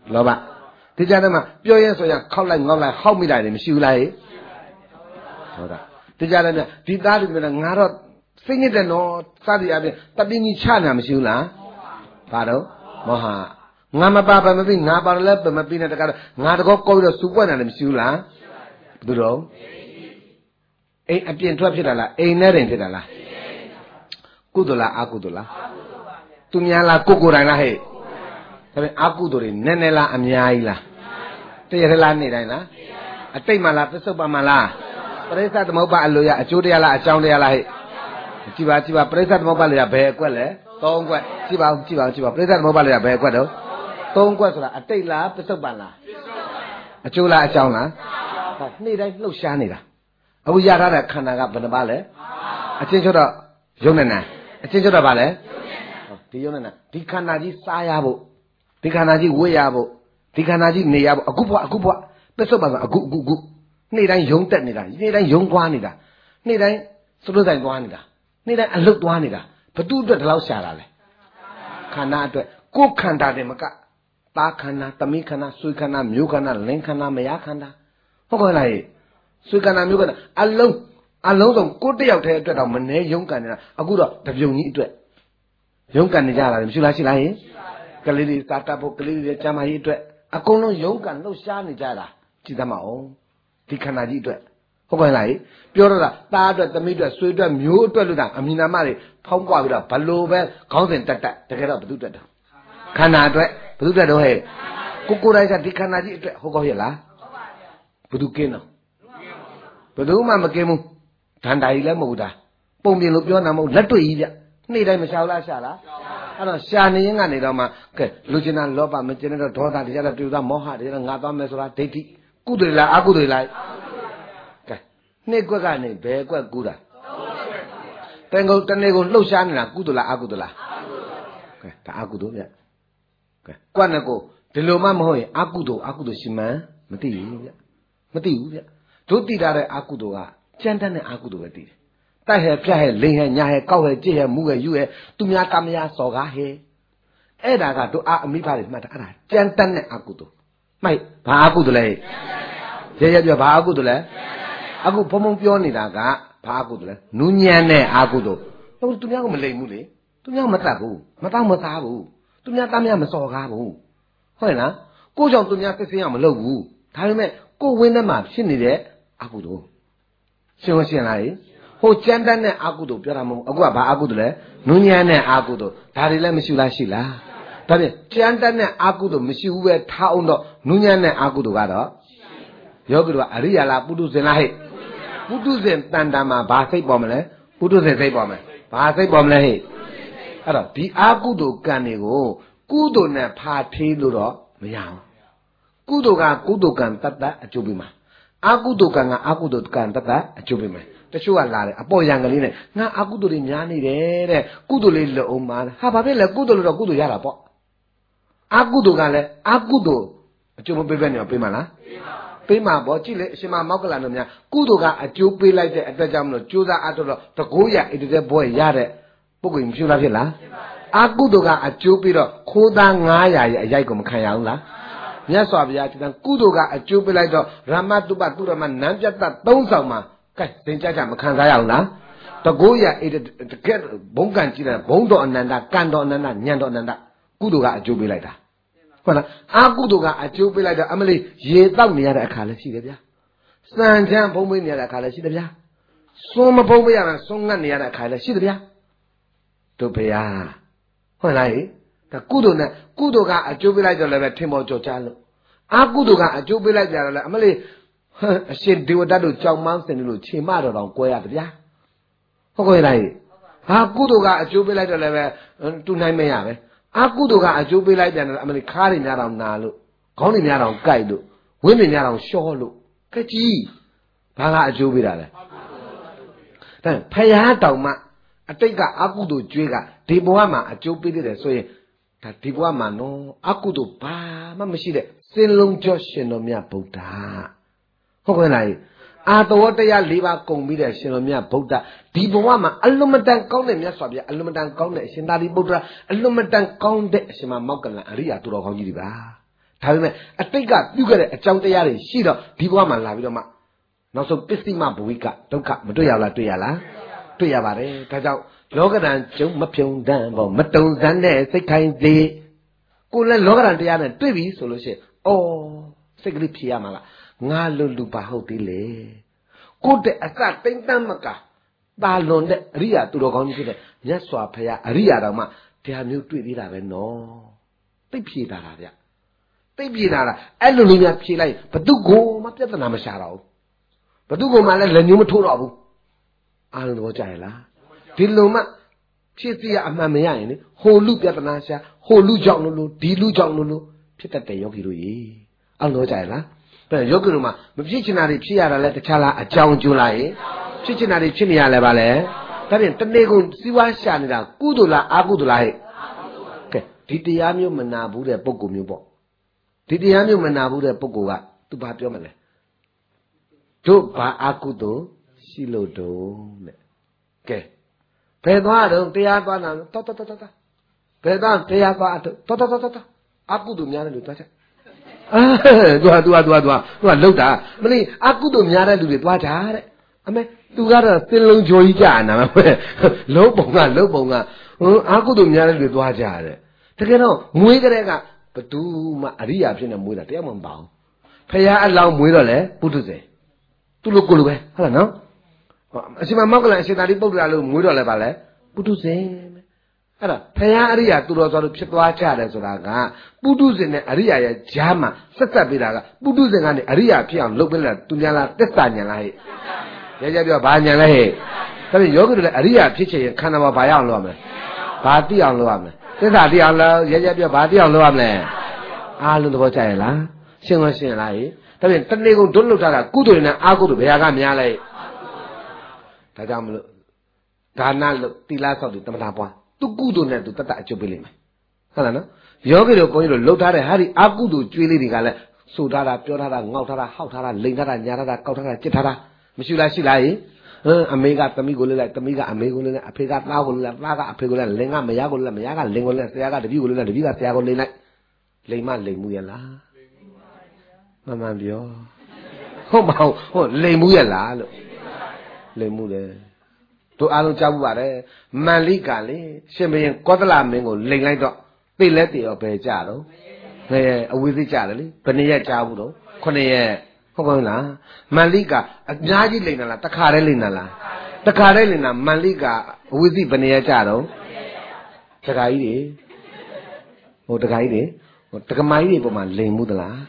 လောဘတရားထဲမှာပြောရဲဆိုရင်ခောက်လိုက်ငေါက်လိုက်ဟောက်မိတာတွေမရှိဘူးလားဟုတ်တာတရားထဲမှာဒီသားတွေကငါတော့စိတ်ညစ်တယ်နော်စသည်အပြင်တပင်းကြီးချနေတာမရှိဘူးလားဘာတော့မောဟငါမပါပါမပြီးငါပါလည်းမပြီးနဲ့တကားငါတကောကောပြီးတော့စူပွက်နေတယ်မရှိဘူးလားဘယ်သူတော့အိမ်အပြင်ထွက်ဖြစ်တာလားအိမ်နဲ့တင်ဖြစ်တာလားကုသိုလ်လားအကုသိုလ်လားသူများလားကိုယ်တိုင်လားဟဲ့ဒါပေမဲ့အကုသိုလ်တွေနည်းနည်းလားအများကြီးလားတရထလားနေတိုင်းလားအတိတ်မှလားပစ္စုပန်မှလားပရိစ္ဆသမုပ္ပါအလိုရအကျိုးတရားလားအကြောင်းတရားလားဟဲ့ကြည်ပါပရိစ္ဆသမုပ္ပါလေဘယ်အကွက်လဲ3ကွက်ကြည်ပါပရိစ္ဆသမုပ္ပါလေဘယ်အကွက်တော့3ကွက်ဆိုတာအတိတ်လားပစ္စုပန်လားအကျိုးလားအကြောင်းလားနေ့တိုင်းလှုပ်ရှားနေတာအခုရထားတဲ့ခန္ဓာကဘယ်နှပါလဲအချင်းချုပ်တော့ယုံနေနာအချင်းချုပ်တော့ဗာလဲဒီယုံနေနာဒီခန္ဓာကြီးစားရဖို့ဒီခန္ဓာကြီးဝေ့ရဖို့ဒီခန္ဓာကြီးနေရဖို့အခုဘွားပစ္စုပန်ဆိုအခုနေ့တိုင်းယုံတက်နေတာနေ့တိုင်းယုံသွားနေတာနေ့တိုင်းစလို့ဆိုင်သွားနေတာနေ့တိုင်းအလုတ်သွားနေတာဘသူအတွက်ဒီလောက်ရှာတာလဲခန္ဓာအတွက်ကိုယ်ခန္ဓာတယ်မကသားခန္ဓာသမီးခန္ဓာဆွေခန္ဓာမျိုးခန္ဓာလင်းခန္ဓာမယားခန္ဓာဟုတ်ကဲ့လားဆွေခန္ဓာမျိုးခန္ဓာအလုံးစုံကိုတယောက်တည်းအတွက်တော့မနှဲယုံကန်နေတာအခုတော့တပြုံကြီးအတွက်ယုံကန်နေကြတာလေမရှိလားရှိလားဟင်ကလေးတွေစားတတ်ဖို့ကလေးတွေကျမ်းမာရေးအတွက်အကုန်လုံးယုံကန်လှုပ်ရှားနေကြတာကြည်သမောင်ဒီခန္ဓာကြီးအတွက်ဟုတ်ကဲ့လားပြောတော့တာသားအတွက်သမီးအတွက်ဆွေအတွက်မျိုးအတွက်လို့တာအမိနာမတွေဖောင်းကွာပြီးတော့ဘလို့ပဲခေါင်းစဉ်တက်တကယ်တော့ဘသူအတွက်တော့ခန္ဓာအတွက်ဘသူအတွက်တော့ဟဲ့ကိုယ်တိုင်ကဒီခန္ဓာကြီးအတွက်ဟုတ်ကောရဲ့လားဘသူကင်းတော့ဘသူမှမကင်းဘူးဒန္တာကြီးလည်းမဟုတ်တာပုံပြင်လို့ပြောတာမဟုတ်လက်တွေ့ကြီးဗျနေ့တိုင်းမရှာလားရှာလားအဲ့တော့ရှာနေရင်ကနေတော့မှကဲလူကျင်တာလောဘမကျင်တော့ဒေါသတရားတော့တူတာမောဟတရားငါသွားမယ်ဆိုတာဒိဋ္ဌိကုသိုလ်လားအကုသိုလ်လားကဲနှစ်ကွက်ကနေဘယ်ကွက်ကူးတာတန်ကုန်တနေ့ကုန်လှုပ်ရှားနေတာကုသိုလ်လားအကုသိုလ်လားကဲဒါအကုသိုလ်ဗျကဲကွက်နဲ့ကိုဒီလိုမှမဟုတ်ရင်အကုသိုလ်ရှိမှန်းမသိဘူးဗျမသိဘူးဗျတို့သိတာတဲ့အကုသိုလ်ကကြမ်းတမ်းတဲ့အကုသိုလ်ပဲသိတယ်တိုက်ဟဲ့ပြတ်ဟဲ့လိန်ဟဲ့ညာဟဲ့ကောက်ဟဲ့ကြည့်ဟဲ့မူးဟဲ့ယူဟဲ့သူများတမယာစော်ကားဟဲ့အဲ့ဒါကတို့အမိဖားတွေမှတ်တာအဲ့ဒါကြမ်းတမ်းတဲ့အကုသိုလ်မိုက်ဘာအကုသိုလ်လဲရဲပြောဘာအကုသိုလ်လဲအခုဘုံဘုံပြောနေတာကဘာအကုသိုလ်လဲနူးညံ့တဲ့အကုသိုလ်တို့သူများကမလိမ်ဘူးလေသူများမတတ်ဘူးမတောင်းမစားဘူးသူများတမယာမစော်ကားဘူးဟုတ်လားကိုကြောင့်သူများစစ်စင်းရမလုပ်ဘူးဒါပေမဲ့ကိုဝင်းထဲမှာဖြစ်နေတဲ့အကုသိုလ်ရှင်းလားဟိုကြမ်းတမ်းတဲ့အကုသိုလ်ပြောတာမဟုတ်အခုကဘာအကုသိုလ်လဲနူးညံ့တဲ့အကုသိုလ်ဒါတွေလည်းမရှိလားရှိလားဒါဖြင့်ကြမ်းတမ်းတဲ့အကုသိုလ်မရှိဘူးပဲထားအောင်တော့နူးညံ့တဲ့အကုသိုလ်ကတော့ယောဂီတို့ကအရိယာလားပုထုဇဉ်လားဟဲ့ပုထုဇဉ်တန်တန်မှာဘာစိတ်ပေါ်မလဲပုထုဇဉ်စိတ်ပေါ်မယ်ဘာစိတ်ပေါ်မလဲဟဲ့အဲ့တော့ဒီအကုသိုလ်ကံတွေကိုကုသိုလ်နဲ့ဖာထေးလို့တော့မရဘူးကုသိုလ်ကကုသိုလ်ကံတတ်တတ်အကျိုးပေးမှာအကုသိုလ်ကံကအကုသိုလ်ကံတတ်တတ်အကျိုးပေးမယ်တချို့ကလာတယ်အပေါ်ရံကလေးနဲ့ငါအကုသိုလ်တွေများနေတယ်တဲ့ကုသိုလ်လေးလုံအောင်ပါဟာဘာဖြစ်လဲကုသိုလ်လို့တော့ကုသိုလ်ရတာပေါ့အကုသိုလ်ကလည်းအကုသိုလ်အကျိုးမပေးဘဲနေပေးမှာလားပေးမှာပေါ့ကြည့်လေအရှင်မမောက္ကလန်တို့များကုသိုလ်ကအကျိုးပေးလိုက်တဲ့အတွက်ကြောင့်မလို့ကြိုးစားအထောက်တော့တကိုးရဣတိတဲ့ဘွဲရတဲ့ပုဂ္ဂိုလ်မရှိလားဖြစ်လားအကုသိုလ်ကအကျိုးပေးတော့ခိုးသား900ရဲ့အရိုက်ကိုမခံရဘူးလားမြတ်စွာဘုရားကျန်ကုသိုလ်ကအကျိုးပေးလိုက်တော့ရမတုပသူရမနန်းပြတ်3ဆောင်မှာကဲသင်ကြကြမခံစားရအောင်လားတကိုးရဣတိတကယ်ဘုံကံကြည့်တယ်ဘုံတော်အနန္တကံတော်အနန္တညံတော်အနန္တကုသိုလ်ကအကျိုးပေးလိုက်တာဟုတ်လားအကုသိုလ်ကအကျိုးပေးလိုက်တော့အမလေးရေတောက်နေရတဲ့အခါလည်းရှိတယ်ဗျာစံချမ်းဘုံပေးနေရတဲ့အခါလည်းရှိတယ်ဗျာစွန်းမဘုံပေးရတာစွန်းငတ်နေရတဲ့အခါလည်းရှိတယ်ဗျာတို့ဗျာဟုတ်လားဒါကုသိုလ်နဲ့ကုသိုလ်ကအကျိုးပေးလိုက်တော့လည်းပဲထင်ပေါ်ကြော်ကြားလို့အကုသိုလ်ကအကျိုးပေးလိုက်ကြတော့လည်းအမလေးအရှင်ဒေဝတတ်တို့ကြောင်မန်းစင်တို့ခြေမတော်တော်ကွဲရတယ်ဗျာဟုတ်ကဲ့လားဟာကုသိုလ်ကအကျိုးပေးလိုက်တော့လည်းပဲတူနိုင်မရပဲအကုသိုလ်ကအကျိုးပေးလိုက်ပြန်တယ်အမလေးခါးတွေများတော့နာလို့ခေါင်းတွေများတော့ကြိုက်လို့ဝင်းတွေများတော့ရှော့လို့ခက်ကြီးဘာကအကျိုးပေးတာလဲဒါဖယားတောင်မှအတိတ်ကအကုသိုလ်ကြွေးကဒီဘဝမှာအကျိုးပေးတယ်ဆိုရင်ဒါဒီဘဝမှာနော်အကုသိုလ်ဘာမှမရှိတဲ့စင်လုံးကျော်ရှင်တော်မြတ်ဗုဒ္ဓဟုတ်ကဲ့လားအာတဝတရား၄ပါးကုန်ပြီးတဲ့ရှင်တော်မြတ်ဗုဒ္ဓဒီဘဝမှာအလွန်မတန်ကောင်းတဲ့မြတ်စွာဘုရားအလွန်မတန်ကောင်းတဲ့အရှင်သာရိပုတ္တရာအလွန်မတန်ကောင်းတဲ့အရှင်မောက္ကလန်အရိယာသူတော်ကောင်းကြီးတွေပါဒါပေမဲ့အတိတ်ကပြုခဲ့တဲ့အကြောင်းတရားတွေရှိတော့ဒီဘဝမှာလာပြီးတော့မှနောက်ဆုံးပစ္စည်းမဘဝိကဒုက္ခမတွေ့ရလားတွေ့ရလားတွေ့ရပါတယ်ဒါကြောင့်လောကဓာတ်ကျုံမဖြုံတန်းပေါ့မတုံစမ်းတဲ့စိတ်ခိုင်းသေးကိုလည်းလောကဓာတ်တရားနဲ့တွေ့ပြီဆိုလို့ရှိရင်အော်စိတ်ကလေးဖြေရမှာကငါလွတ်လူပါဟုတ်သေးလေကိုတဲ့အစတိမ့်တမ်းမကပါလွန်တဲ့အရိယာသူတော်ကောင်းကြီးဖြစ်တဲ့မြတ်စွာဘုရားအရိယာတော်မှတရားမျိုးတွေ့သေးတာပဲနော်သိဖြေတာလားဗျသိဖြေတာလားအဲ့လိုလေးများဖြေလိုက်ဘသူကိုမှပြဿနာမရှာတော့ဘူးဘသူကိုမှလည်းလက်ညှိုးမထိုးတော့ဘူးအားလုံးတော့ကြားရလားဒီလိုမှဖြစ်စီရအမှန်မရရင်လေဟိုလူပြဿနာရှာဟိုလူကြောင့်လို့ဒီလူကြောင့်လို့ဖြစ်တတ်တယ်ယောဂီတို့ရေအားလုံးတော့ကြားရလားဘယ်ယောဂီတို့မှမဖြစ်ချင်တာတွေဖြစ်ရတာလဲတခြားလားအကြောင်းကျိုးလားရေဖြစ်ချင်တာတွေဖြစ်နေရလဲပါလေဒါဖြင့်တနေ့ကုန်စီးပွားရှာနေတာကုသိုလ်လားအကုသိုလ်လားဟဲ့ကဲဒီတရားမျိုးမနာဘူးတဲ့ပုဂ္ဂိုလ်မျိုးပေါ့ဒီတရားမျိုးမနာဘူးတဲ့ပုဂ္ဂိုလ်ကသူဘာပြောမလဲတို့ဘာအကုသိုလ်ရှိလို့တုံးတဲ့ကဲဘယ်သွားတော့တရားသွားတာတော်ဘယ်သွားတရားသွားတော်အကုသိုလ်များတယ်လို့သွားချက်သူကလှုပ်တာမလေးအကုသိုလ်များတဲ့လူတွေသွားကြတဲ့အမေသူကတော့သင်လုံးကြော်ကြီးကြာနာပဲလုံးပုံကအကုသိုလ်များတဲ့လူတွေသွားကြတဲ့တကယ်တော့မွေးကြတဲ့ကဘသူမှအရိယာဖြစ်နေမွေးတာတရားမှမပါဘူးဖရာအလောင်းမွေးတော့လေပုထုဇဉ်သူ့လိုကိုလိုပဲဟုတ်လားနော်အရှင်မောက္ကလန်အရှင်သာရိပုတ္တရာလို့မွေးတော့လဲပါလေပုထုဇဉ်အဲ့တော့ဖရာအရိယာသူတော်ဆိုလို့ဖြစ်သွားကြတယ်ဆိုတာကပုထုဇဉ်နဲ့အရိယာရဲ့ဂျားမှာဆက်ဆက်ပေးတာကပုထုဇဉ်ကနေအရိယာဖြစ်အောင်လုပ်ပေးလာသူများလားသစ္စာညာလားဟဲ့ရပြောဘာညာလဲဟဲ့ဒါပေမဲ့ယောဂီတို့လည်းအရိယာဖြစ်ချင်ရင်ခန္ဓာမှာဘာရအောင်လုပ်ရမလဲဘာသိအောင်လုပ်ရမလဲသစ္စာသိအောင်လို့ရပြောဘာသိအောင်လုပ်ရမလဲအားလုံးသဘောကျရဲ့လားရှင်းလားဟဲ့ဒါဖြင့်တနေ့ကုန်ဒုလွတ်ထားတာကုသိုလ်နဲ့အာကုသိုလ်ဘယ်ဟာကများလဲဒါကြောင့်မလို့ဒါနလို့တိလဆောက်တယ်တမတာပွားသူကုသိုလ်နဲ့သူတတ်အကျုပ်ပေးလိမ့်မယ်ဟုတ်လားနော်ယောဂီတို့ဘုန်းကြီးတို့လှုပ်ထားတဲ့ဟာဒီအာကုသိုလ်ကျွေးလေးတွေကလည်းဆိုထားတာပြောထားတာငေါက်ထားတာဟောက်ထားတာလိန်ထားတာညာထားတာကောက်ထားတာကြစ်ထားတာမရှိလားရှိလားဟင်အမေကသမီးကိုလေးလိုက်သမီးကအမေကိုလေးလိုက်အဖေကသားကိုလေးလိုက်သားကအဖေကိုလေးလိုက်လင်ကမယားကိုလေးလိုက်မယားကလင်ကိုလေးလိုက်ဆရာကတပည့်ကိုလေးလိုက်တပည့်ကဆရာကိုလေးလိုက်လိန်မလိန်မှုရလားမှန်ပြောဟုတ်မဟုတ်လိန်မှုရလားလို့လိန်မှုတယ်တို့အားလုံးကြားမှုပါတယ်မန္လိကလေရှင်ဘုရင်ကောသလမင်းကိုလိန်လိုက်တော့သိလဲသိရောဘယ်ကြတော့အဝိသိကြတယ်လေဘယ်နှစ်ရက်ကြားဘူးတော့9ရက်ဟုတ်ကောလားမန္လိကအများကြီးလိန်တာလားတခါတည်းလိန်တာလားတခါတည်းလိန်တာမန္လိကအဝိသိဘယ်နှစ်ရက်ကြားတော့တခါကြီးတွေတခါကြီးတွေတက္ကမကြီးတွေပုံမှာလိန်မှုသလား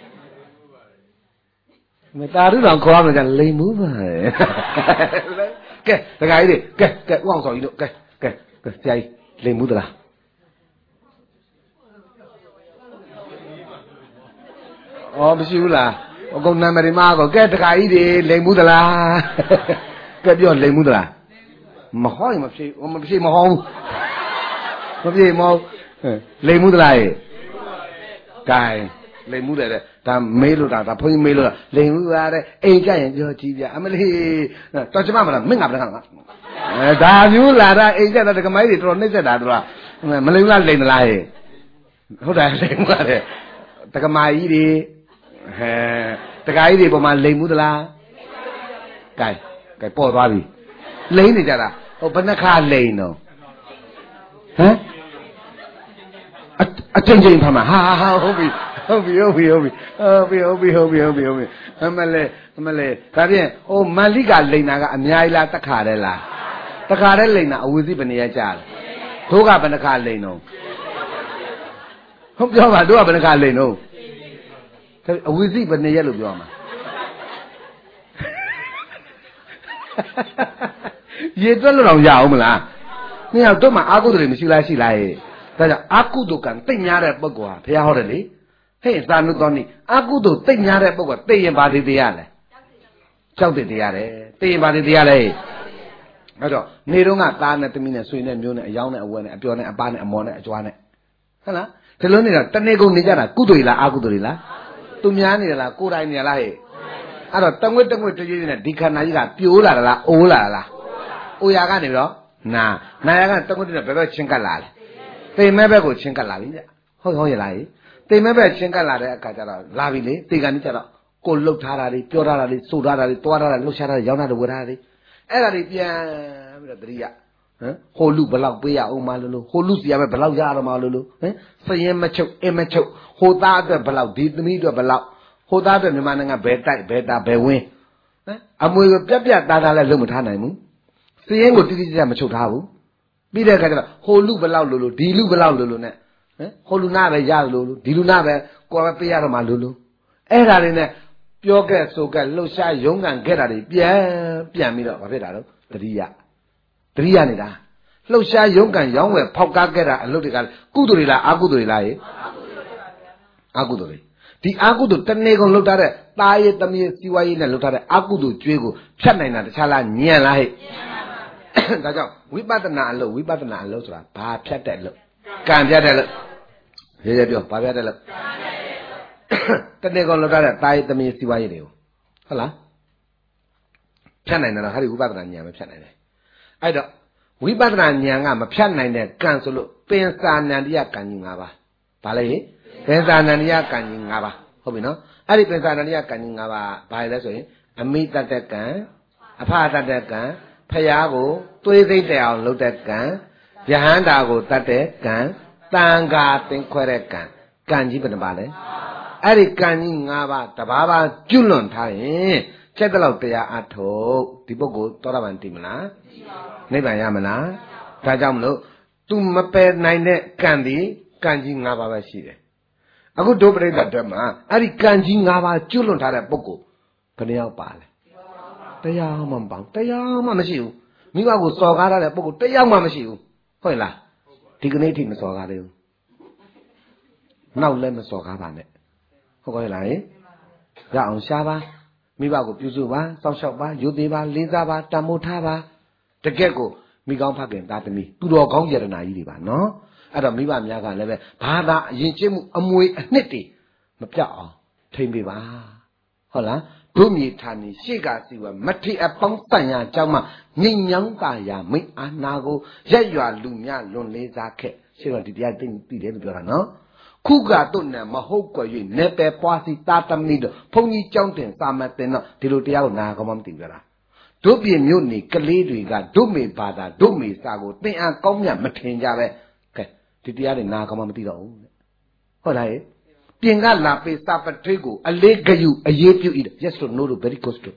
မတာရုတော်ခေါ်ရမှာကြလိန်မှုပါကဲတခါကြီးတွေကဲဥအောင်ဆောင်ကြီးတို့ကဲဆရာကြီးလိန်မှုသလားဩမရှိဘူးလားအကုန်နာမည်တွေမှာကောကဲတခါကြီးတွေလိန်မှုသလားကဲပြောလိန်မှုသလားမဟောရင်မဖြေမဟောဘူးမဖြေမဟောလိန်မှုသလားရဲ့ကဲလိန်မှုတယ်ဒါမေးလို့ဒါဘုန်းကြီးမေးလို့လိန်မှုပါတဲ့အိမ်ကြရင်ပြောကြည့်ပြအမလေးတော်ချမမလားမင်းငါပြတာငါဒါမျိုးလာတာအိမ်ကြတဲ့ကမိုင်းတွေတော်တော်နှိမ့်ဆက်တာတို့ကမလိန်လားလိန်သလားဟဲ့ဟုတ်တယ်လိန်မှုတယ်တက္ကမကြီးတွေတက္ကကြီးတွေပုံမှာလိန်မှုသလားကဲပေါ်သွားပြီလိန်နေကြတာဟိုဘယ်နှခါလိန်တော့ဟမ်အချင်းချင်းဖမ်းမှာဟာဟုတ်ပြီအမလေးဒါဖြင့်ဟိုမန္လိကလိန်နာကအများကြီးလားတခါတည်းလားတခါတည်းလိန်နာအဝိဇ္ဇဘယ်နေရကြလဲတို့ကဘယ်နှခါလိန်တော့ဟုတ်ပြောပါတို့ကဘယ်နှခါလိန်တော့အဝိဇ္ဇဘယ်နေရလို့ပြောမှာရေတွက်လို့တော့ရအောင်မလားနှစ်ယောက်တို့မှအာကုသိုလ်တွေမရှိလားရှိလားဟဲ့ဒါကြောင့်အာကုသိုလ်ကံသိများတဲ့ပုဂ္ဂိုလ်ဟာဘုရားဟောတယ်လေဟဲ့သာနုတော်နိအာကုသိုလ်သိများတဲ့ပုဂ္ဂိုလ်သိရင်ပါသေးတရားလဲကြောက်တဲ့တရားတယ်သိရင်ပါသေးတရားလဲအဲ့တော့နေတော့ကသားနဲ့သမီးနဲ့ဆွေနဲ့မျိုးနဲ့အယောင်းနဲ့အဝဲနဲ့အပျော်နဲ့အပါနဲ့အမော်နဲ့အကြွားနဲ့ဟုတ်လားဒီလိုနေတော့တနေ့ကုန်နေကြတာကုသိုလ်လားအာကုသိုလ်လားသူများနေလားကိုယ်တိုင်နေလားဟဲ့အဲ့တော့တငွေ့တရွေ့နဲ့ဒီခန္ဓာကြီးကပြိုးလာလားအိုးလာလားအိုရာကနေပြီးတော့နာရကတငွေ့နဲ့ဘယ်ဘက်ချင်းကပ်လာလဲသိမဲ့ဘက်ကိုချင်းကပ်လာပြီဗျဟုတ်ရလားဟဲ့တိမ်မဲ့ပဲချင်းကပ်လာတဲ့အခါကျတော့လာပြီလေတေကန်ကြီးကျတော့ကိုလှုပ်ထားတာတွေပြောထားတာတွေစိုးထားတာတွေတွားထားတာလှုပ်ရှားထားတာရောင်းထားတာဝယ်ထားတာတွေအဲ့ဒါတွေပြန်ပြီးတော့တတိယဟိုလူဘလောက်ပေးရအောင်မလို့ဟိုလူစီရမယ်ဘလောက်ရအောင်မလို့စရင်မချုပ်အင်းမချုပ်ဟိုသားအတွက်ဘလောက်ဒီသမီးအတွက်ဘလောက်ဟိုသားအတွက်မြန်မာနိုင်ငံဘယ်တိုက်ဘယ်တာဘယ်ဝင်းအမွေကိုပြက်ပြက်သားသားလည်းလုံမထားနိုင်ဘူးစရင်ကိုတိတိကျကျမချုပ်ထားဘူးပြီးတဲ့အခါကျတော့ဟိုလူဘလောက်လို့ဒီလူဘလောက်လို့နဲ့ဟိုလူနာပဲရလို့ဒီလူနာပဲကိုယ်ပဲပေးရတော့မှလို့အဲ့ဒါတွေနဲ့ပြောခဲ့ဆိုခဲ့လှုပ်ရှားရုန်းကန်ခဲ့တာတွေပြန်ပြီးတော့ဘာဖြစ်တာတော့တတိယနေတာလှုပ်ရှားရုန်းကန်ရောင်းဝယ်ဖောက်ကားခဲ့တာအလုပ်တွေကကုသိုလ်တွေလားအကုသိုလ်တွေလားရေအကုသိုလ်တွေဒီအကုသိုလ်တနေ့ကုန်လှုပ်ထားတဲ့တားရည်သမီးစီဝါရေးနဲ့လှုပ်ထားတဲ့အကုသိုလ်ကျွေးကိုဖြတ်နိုင်တာတခြားလားညံ့လားဟဲ့ဒါကြောင့်ဝိပဿနာအလုပ်ဆိုတာဘာဖြတ်တဲ့အလုပ်ကံဖြတ်တဲ့အလုပ်ရေးရပြောဘာဖြတ်တဲ့အလုပ်တနေ့ကုန်လှုပ်ထားတဲ့တားရည်သမီးစီဝါရေးတွေကိုဟုတ်လားဖြတ်နိုင်တယ်တော့ဟာဒီဝိပဿနာဉာဏ်ပဲဖြတ်နိုင်တယ်အဲ့တော့ဝိပဿနာဉာဏ်ကမဖြတ်နိုင်တဲ့ကံဆိုလို့ပင်စာနန္တရားကံကြီး၅ပါးဘာလဲပင်စာနန္တရားကံကြီး၅ပါးဟုတ်ပြီနော်အဲ့ဒီပင်စာနန္တရားကံကြီး၅ပါးဘာလဲဆိုရင်အမိတတ္တကံအဖတတ္တကံဖယားကိုသွေးသိမ့်တဲ့အောင်လုပ်တဲ့ကံယဟန္တာကိုတတ်တဲ့ကံတန်ခါသင်ခွဲတဲ့ကံကြီးဘယ်နှပါလဲအဲ့ဒီကံကြီး၅ပါးတဘာဘာကျွလွန်ထားရင်ချက်တလောက်တရားအထုတ်ဒီပုဂ္ဂိုလ်သောတာပန်တည်မလားနိဗ္ဗာန်ရမလားဒါကြောင့်မလို့ तू မပယ်နိုင်တဲ့ကံဒီကံကြီး၅ပါးပဲရှိတယ်အခုဒုပရိသတ်တက်မှာအဲ့ဒီကံကြီး၅ပါးကျွလွန်ထားတဲ့ပုဂ္ဂိုလ်ဘယ်နှယောက်ပါလဲတရားမှမပေါင်းတရားမှမရှိဘူးမိဘကိုစော်ကားထားတဲ့ပုဂ္ဂိုလ်တရားမှမရှိဘူးဟုတ်လားဒီကနေ့ထိမစော်ကားသေးဘူးနောက်လည်းမစော်ကားပါနဲ့ဟုတ်ကဲ့လားရအောင်ရှားပါမိဘကိုပြုစုပါစောင့်ရှောက်ပါယူသေးပါလေးစားပါတန်ဖိုးထားပါတကယ့်ကိုမိကောင်းဖခင်သားသမီးသူတော်ကောင်းယတနာကြီးတွေပါနော်အဲ့တော့မိဘများကလည်းပဲဘာသာအရင်ချင်းမှုအမွေအနှစ်တွေမပြောက်အောင်ထိမ့်ပေးပါဟုတ်လားဒုမြေဌာနီရှေ့ကစီဝမထေအပေါင်းတန်ရာเจ้าမှငိမ့်ညောင်းတာရာမိတ်အာနာကိုရက်ရွာလူများလွန်လေးစားခဲ့ရှေ့တော့ဒီတရားသိပြီတယ်လို့ပြောတာနော်ခုကတော့နဲ့မဟုတ်ကွယ်၍နေပဲပွားစီတာသမီးတို့ဘုန်းကြီးကြောင်းတင်စာမတင်တော့ဒီလိုတရားကိုနာကောင်းမှမသိဘူးလားတို့ပြည်မြို့နေကလေးတွေကဒုမေဘာသာဒုမေစာကိုသင်အားကောင်းမြတ်မထင်ကြပဲကဲဒီတရားတွေနာကောင်းမှမသိတော့ဘူးဟုတ်လားပြင်ကလာပေးစာပထွေးကိုအလေးဂယုအရေးပြု yes to no to very close to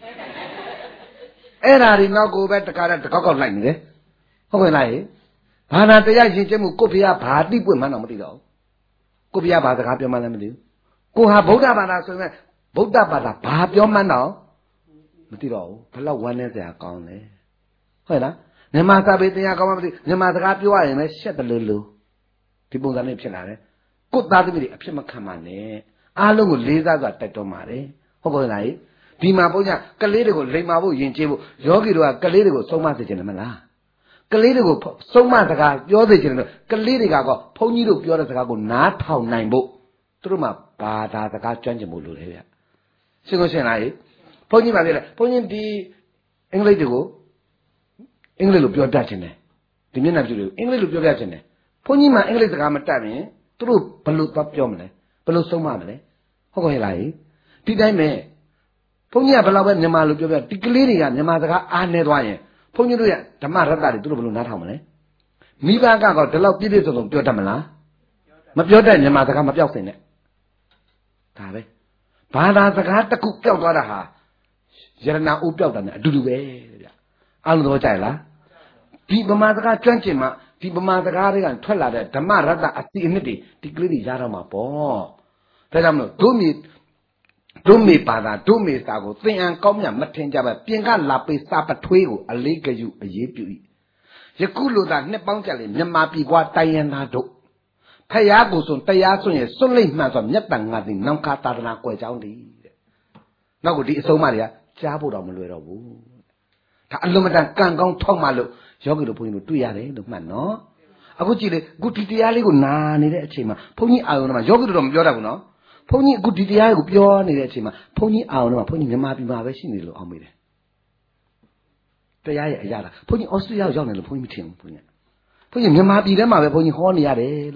အဲ့ဒါတွေနောက်ကိုပဲတခါတည်းတကောက်လိုက်နေတယ်ဟုတ်ကဲ့လားဘာသာတရားရင်ကျမှုကိုဖေကဘာတိပွင့်မှန်းတော့မသိတော့ဘူးကိုဖေကဘာစကားပြောမှန်းလည်းမသိဘူးကိုဟာဗုဒ္ဓဘာသာဆိုရင်ဗုဒ္ဓဘာသာဘာပြောမှန်းတော့မသိတော့ဘူးဘယ်လောက်ဝမ်းနည်းစရာကောင်းလဲဟုတ်လားမြန်မာစာပေတရားကောင်းမှမသိမြန်မာစကားပြောရရင်လည်းရှက်တယ်လို့ဒီပုံစံလေးဖြစ်လာတယ်ကိုသားသမီးတွေအဖြစ်မခံပါနဲ့အားလုံးကိုလေးစားစွာတိုက်တွန်းပါတယ်ဟုတ်ကဲ့လားဒီမှာဘုန်းကြီးကလေးတွေကိုလိမ်မာဖို့ယဉ်ကျေးဖို့ယောဂီတို့ကကလေးတွေကိုဆုံးမစေချင်တယ်မလားကလေးတွေကိုဆုံးမစကားပြောစေချင်တယ်ကလေးတွေကတော့ဘုန်းကြီးတို့ပြောတဲ့စကားကိုနားထောင်နိုင်ဖို့သူတို့မှဘာသာစကားကျွမ်းကျင်ဖို့လိုတယ်ဗျရှင်းကိုရှင်းလားဘုန်းကြီးပါလေဘုန်းကြီးဒီအင်္ဂလိပ်တွေကိုအင်္ဂလိပ်လိုပြောတတ်ချင်တယ်ဒီမျက်နှာပြုတွေကိုအင်္ဂလိပ်လိုပြောပြချင်တယ်ဘုန်းကြီးမှအင်္ဂလိပ်စကားမတတ်ရင်သူတို့ဘယ်လိုသွားပြောမလဲဘယ်လိုဆုံးမမလဲဟုတ်ကဲ့လားဒီတိုင်းပဲဘုန်းကြီးကဘယ်လောက်ပဲမြန်မာလိုပြောပြဒီကလေးတွေကမြန်မာစကားအားနေသွားရင်ဘုန်းကြီးတို့ရဲ့ဓမ္မရတ္တတွေသူတို့ဘယ်လိုနားထောင်မလဲမိဘကတော့ဒီလောက်ပြည့်ပြည့်စုံစုံပြောတတ်မလားမပြောတတ်မြန်မာစကားမပြောက်စင်နဲ့ဒါပဲဘာသာစကားတစ်ခုပြောက်သွားတာဟာယရနာအိုးပြောက်တာနဲ့အတူတူပဲဗျအားလုံးတော့ကြိုက်လားဒီဗမာစကားကျွမ်းကျင်မှဒီဗမာစကားတွေကထွက်လာတဲ့ဓမ္မရတ္တအစီအနှစ်တွေဒီကလေးတွေရတော့မှာပေါ့ဒါကြောင့်မလို့ဒုမေဘာသာဒုမေစာကိုသင်အံကောင်းမြတ်မထင်ကြပါပြင်ကလာပေးစာပထွေးကိုအလေးဂယုအရေးပြု၏ယခုလိုသာနှစ်ပေါင်းကြလေမြန်မာပြည်ကွာတိုင်းရန်သားတို့ဖယားကိုဆိုတရားစွန့်ရဲ့စွန့်လိမ့်မှန်ဆိုမြတ်တန်ငါသည်နောင်ခါသာသနာကွယ်ကြောင်းသည်တဲ့နောက်ကိုဒီအဆုံးမတွေကကြားဖို့တော့မလွယ်တော့ဘူးဒါအလုံးမတန်ကံကောင်းထောက်မှလို့ယောဂီတို့ဘုန်းကြီးတို့တွေ့ရတယ်လို့မှတ်နော်အခုကြည့်လေအခုဒီတရားလေးကိုနာနေတဲ့အချိန်မှာဘုန်းကြီးအာယုံတော့ယောဂီတို့တော့မပြောတတ်ဘူးနော်ဘုန်းကြီးအခုဒီတရားကိုပြောနေတဲ့အချိန်မှာဘုန်းကြီးအာယုံတော့ဘုန်းကြီးမြန်မာပြည်မှာပဲရှိနေလို့အောင်မေးတယ်တရားရဲ့အရာလားဘုန်းကြီးဩစတြေးလျရောက်နေလို့ဘုန်းကြီးမထင်ဘူးဘုန်းကြီးမြန်မာပြည်ထဲမှာပဲဘုန်းကြီးဟောနေရတယ်လို့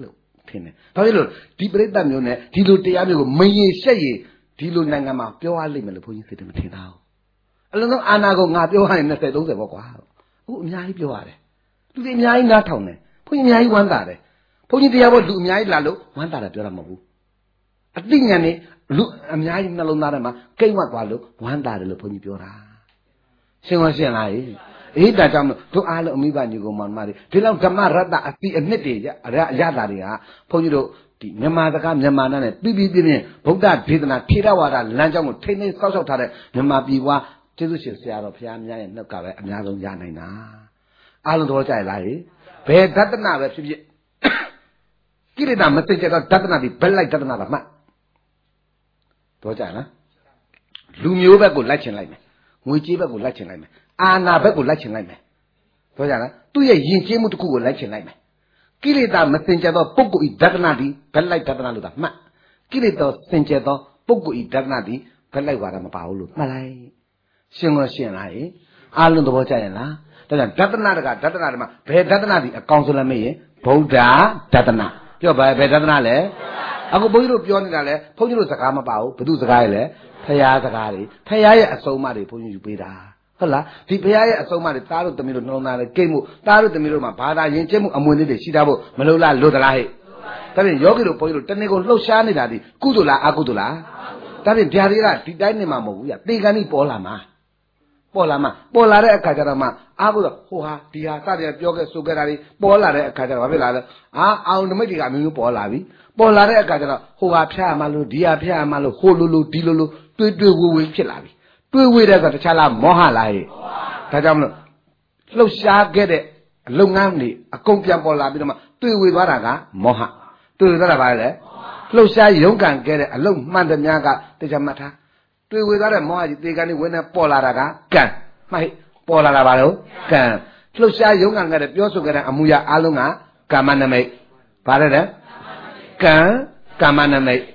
ထင်တယ်ဘာဖြစ်လို့ဒီပြိတ္တမျိုးနဲ့ဒီလိုတရားမျိုးကိုမရင်ရှက်ရင်ဒီလိုနိုင်ငံမှာပြောရလိမ့်မယ်လို့ဘုန်းကြီးစိတ်ထဲမထင်တာဘူးအလုံးစုံအာနာကိုငါပြောရရင်20 30ပေါ့ကွာအခုအများကြီးပြောရတယ်လူတွေအများကြီးနားထောင်တယ်ဘုန်းကြီးအများကြီးဝမ်းသာတယ်ဘုန်းကြီးတရားပေါ်လူအများကြီးလာလို့ဝမ်းသာတယ်ပြောတာမဟုတ်ဘူးအသိဉာဏ်နဲ့လူအများကြီးနှလုံးသားထဲမှာကိမ့်ဝတ်သွားလို့ဝမ်းသာတယ်လို့ဘုန်းကြီးပြောတာရှင်းလားအေးဒါကြောင့်တို့အားလုံးအမိဘညီကောင်မောင်မတွေဒီလောက်ဓမ္မရတ္တအတိအနှစ်တွေရတာတွေကဘုန်းကြီးတို့ဒီမြန်မာစကားမြန်မာနာနဲ့ပြင်းဗုဒ္ဓဒေသနာထေရဝါဒလမ်းကြောင်းကိုထိမ့်သိမ်းစောက်ရှောက်ထားတဲ့မြန်မာပြည်ပွားကျေးဇူးရှင်ဆရာတော်ဘုရားများရဲ့နှုတ်ကပဲအများဆုံးရနိုင်တာအားလုံးတော်ကြရလားဟိဘယ်ဒသနာပဲဖြစ်ဖြစ်ကိရိတာမသိကြတော့ဒသနာဒီဘက်လိုက်ဒသနာပါမှတ်တော်ကြလားလူမျိုးဘက်ကိုလိုက်ချင်လိုက်မယ်ငွေကြေးဘက်ကိုလိုက်ချင်လိုက်မယ်အာနာဘက်ကိုလိုက်ချင်လိုက်မယ်တော်ကြလားသူ့ရဲ့ယဉ်ကျေးမှုတစ်ခုကိုလိုက်ချင်လိုက်မယ်ကိလေသာမစင်ကြသောပုဂ္ဂိုလ်ဤဒသနာဒီဘက်လိုက်ဒသနာလို့သာမှတ်ကိလေသာစင်ကြသောပုဂ္ဂိုလ်ဤဒသနာဒီဘက်လိုက်ဝါဒမပါဘူးလို့မှတ်လိုက်ရှင်းလားအားလုံးသဘောကျရင်လားဒါကြောင့်ဒသနာတကဒသနာဓမ္မဘယ်ဒသနာဒီအကောင်ဆိုလည်းမေးရင်ဗုဒ္ဓဒသနာပြောပါဘယ်ဒသနာလဲအခုဘုန်းကြီးတို့ပြောနေတာလဲဘုန်းကြီးတို့စကားမပါဘူးဘု து စကားရဲ့လဲဖရာစကားတွေဖရာရဲ့အဆုံးအမတွေဘုန်းကြီးယူပေးတာဟုတ်လားဒီဖရာရဲ့အဆုံးအမတွေသားတို့သမီးတို့နှလုံးသားတွေကိတ်မှုသားတို့သမီးတို့မှာဘာသာယဉ်ကျေးမှုအမွေလေးတွေရှိတာဖို့မလို့လားလို့သလားဟဲ့ဒါဖြင့်ယောဂီတို့ဘုန်းကြီးတို့တနေ့ကုန်လှုပ်ရှားနေတာဒီကုသိုလ်လားအကုသိုလ်လားဒါဖြင့်ဗျာတွေကဒီတိုင်းနေမှာမဟုတ်ဘူးဗျသေကံဤပေါ်လာမှာပေါ်လာတဲ့အခါကျတော့မှအာဟုဟိုဟာဒီဟာစတယ်ပြောခဲ့ဆိုခဲ့တာတွေပေါ်လာတဲ့အခါကျတော့ဘာဖြစ်လာလဲအောင်ဓမိတ်တွေကအမျိုးမျိုးပေါ်လာပြီပေါ်လာတဲ့အခါကျတော့ဟိုဟာဖျားမှလို့ဒီဟာဖျားမှလို့ဟိုလိုဒီလိုတွေးဝေဖြစ်လာပြီတွေးဝေတဲ့ကတခြားလားမောဟလားဟဲ့ဒါကြောင့်မလို့လှုပ်ရှားခဲ့တဲ့လုပ်ငန်းတွေအကုန်ပြန်ပေါ်လာပြီးတော့မှတွေးဝေသွားတာကမောဟတွေးဝေသွားတာဘာလဲလှုပ်ရှားရုန်းကန်ခဲ့တဲ့အလုံးမှန်သမျှကတရားမှတ်ထားတွေဝေသားတဲ့မောဟကြီးသေကံนี่ဝင်နေပေါ်လာတာကကံမှတ်ပေါ်လာတာပါလို့ကံလှုပ်ရှားရုန်းကန်ခဲ့တဲ့ပြောဆိုခဲ့တဲ့အမှုရာအလုံးကကာမနမိတ်ဘာလဲတဲ့ကံကာမနမိတ်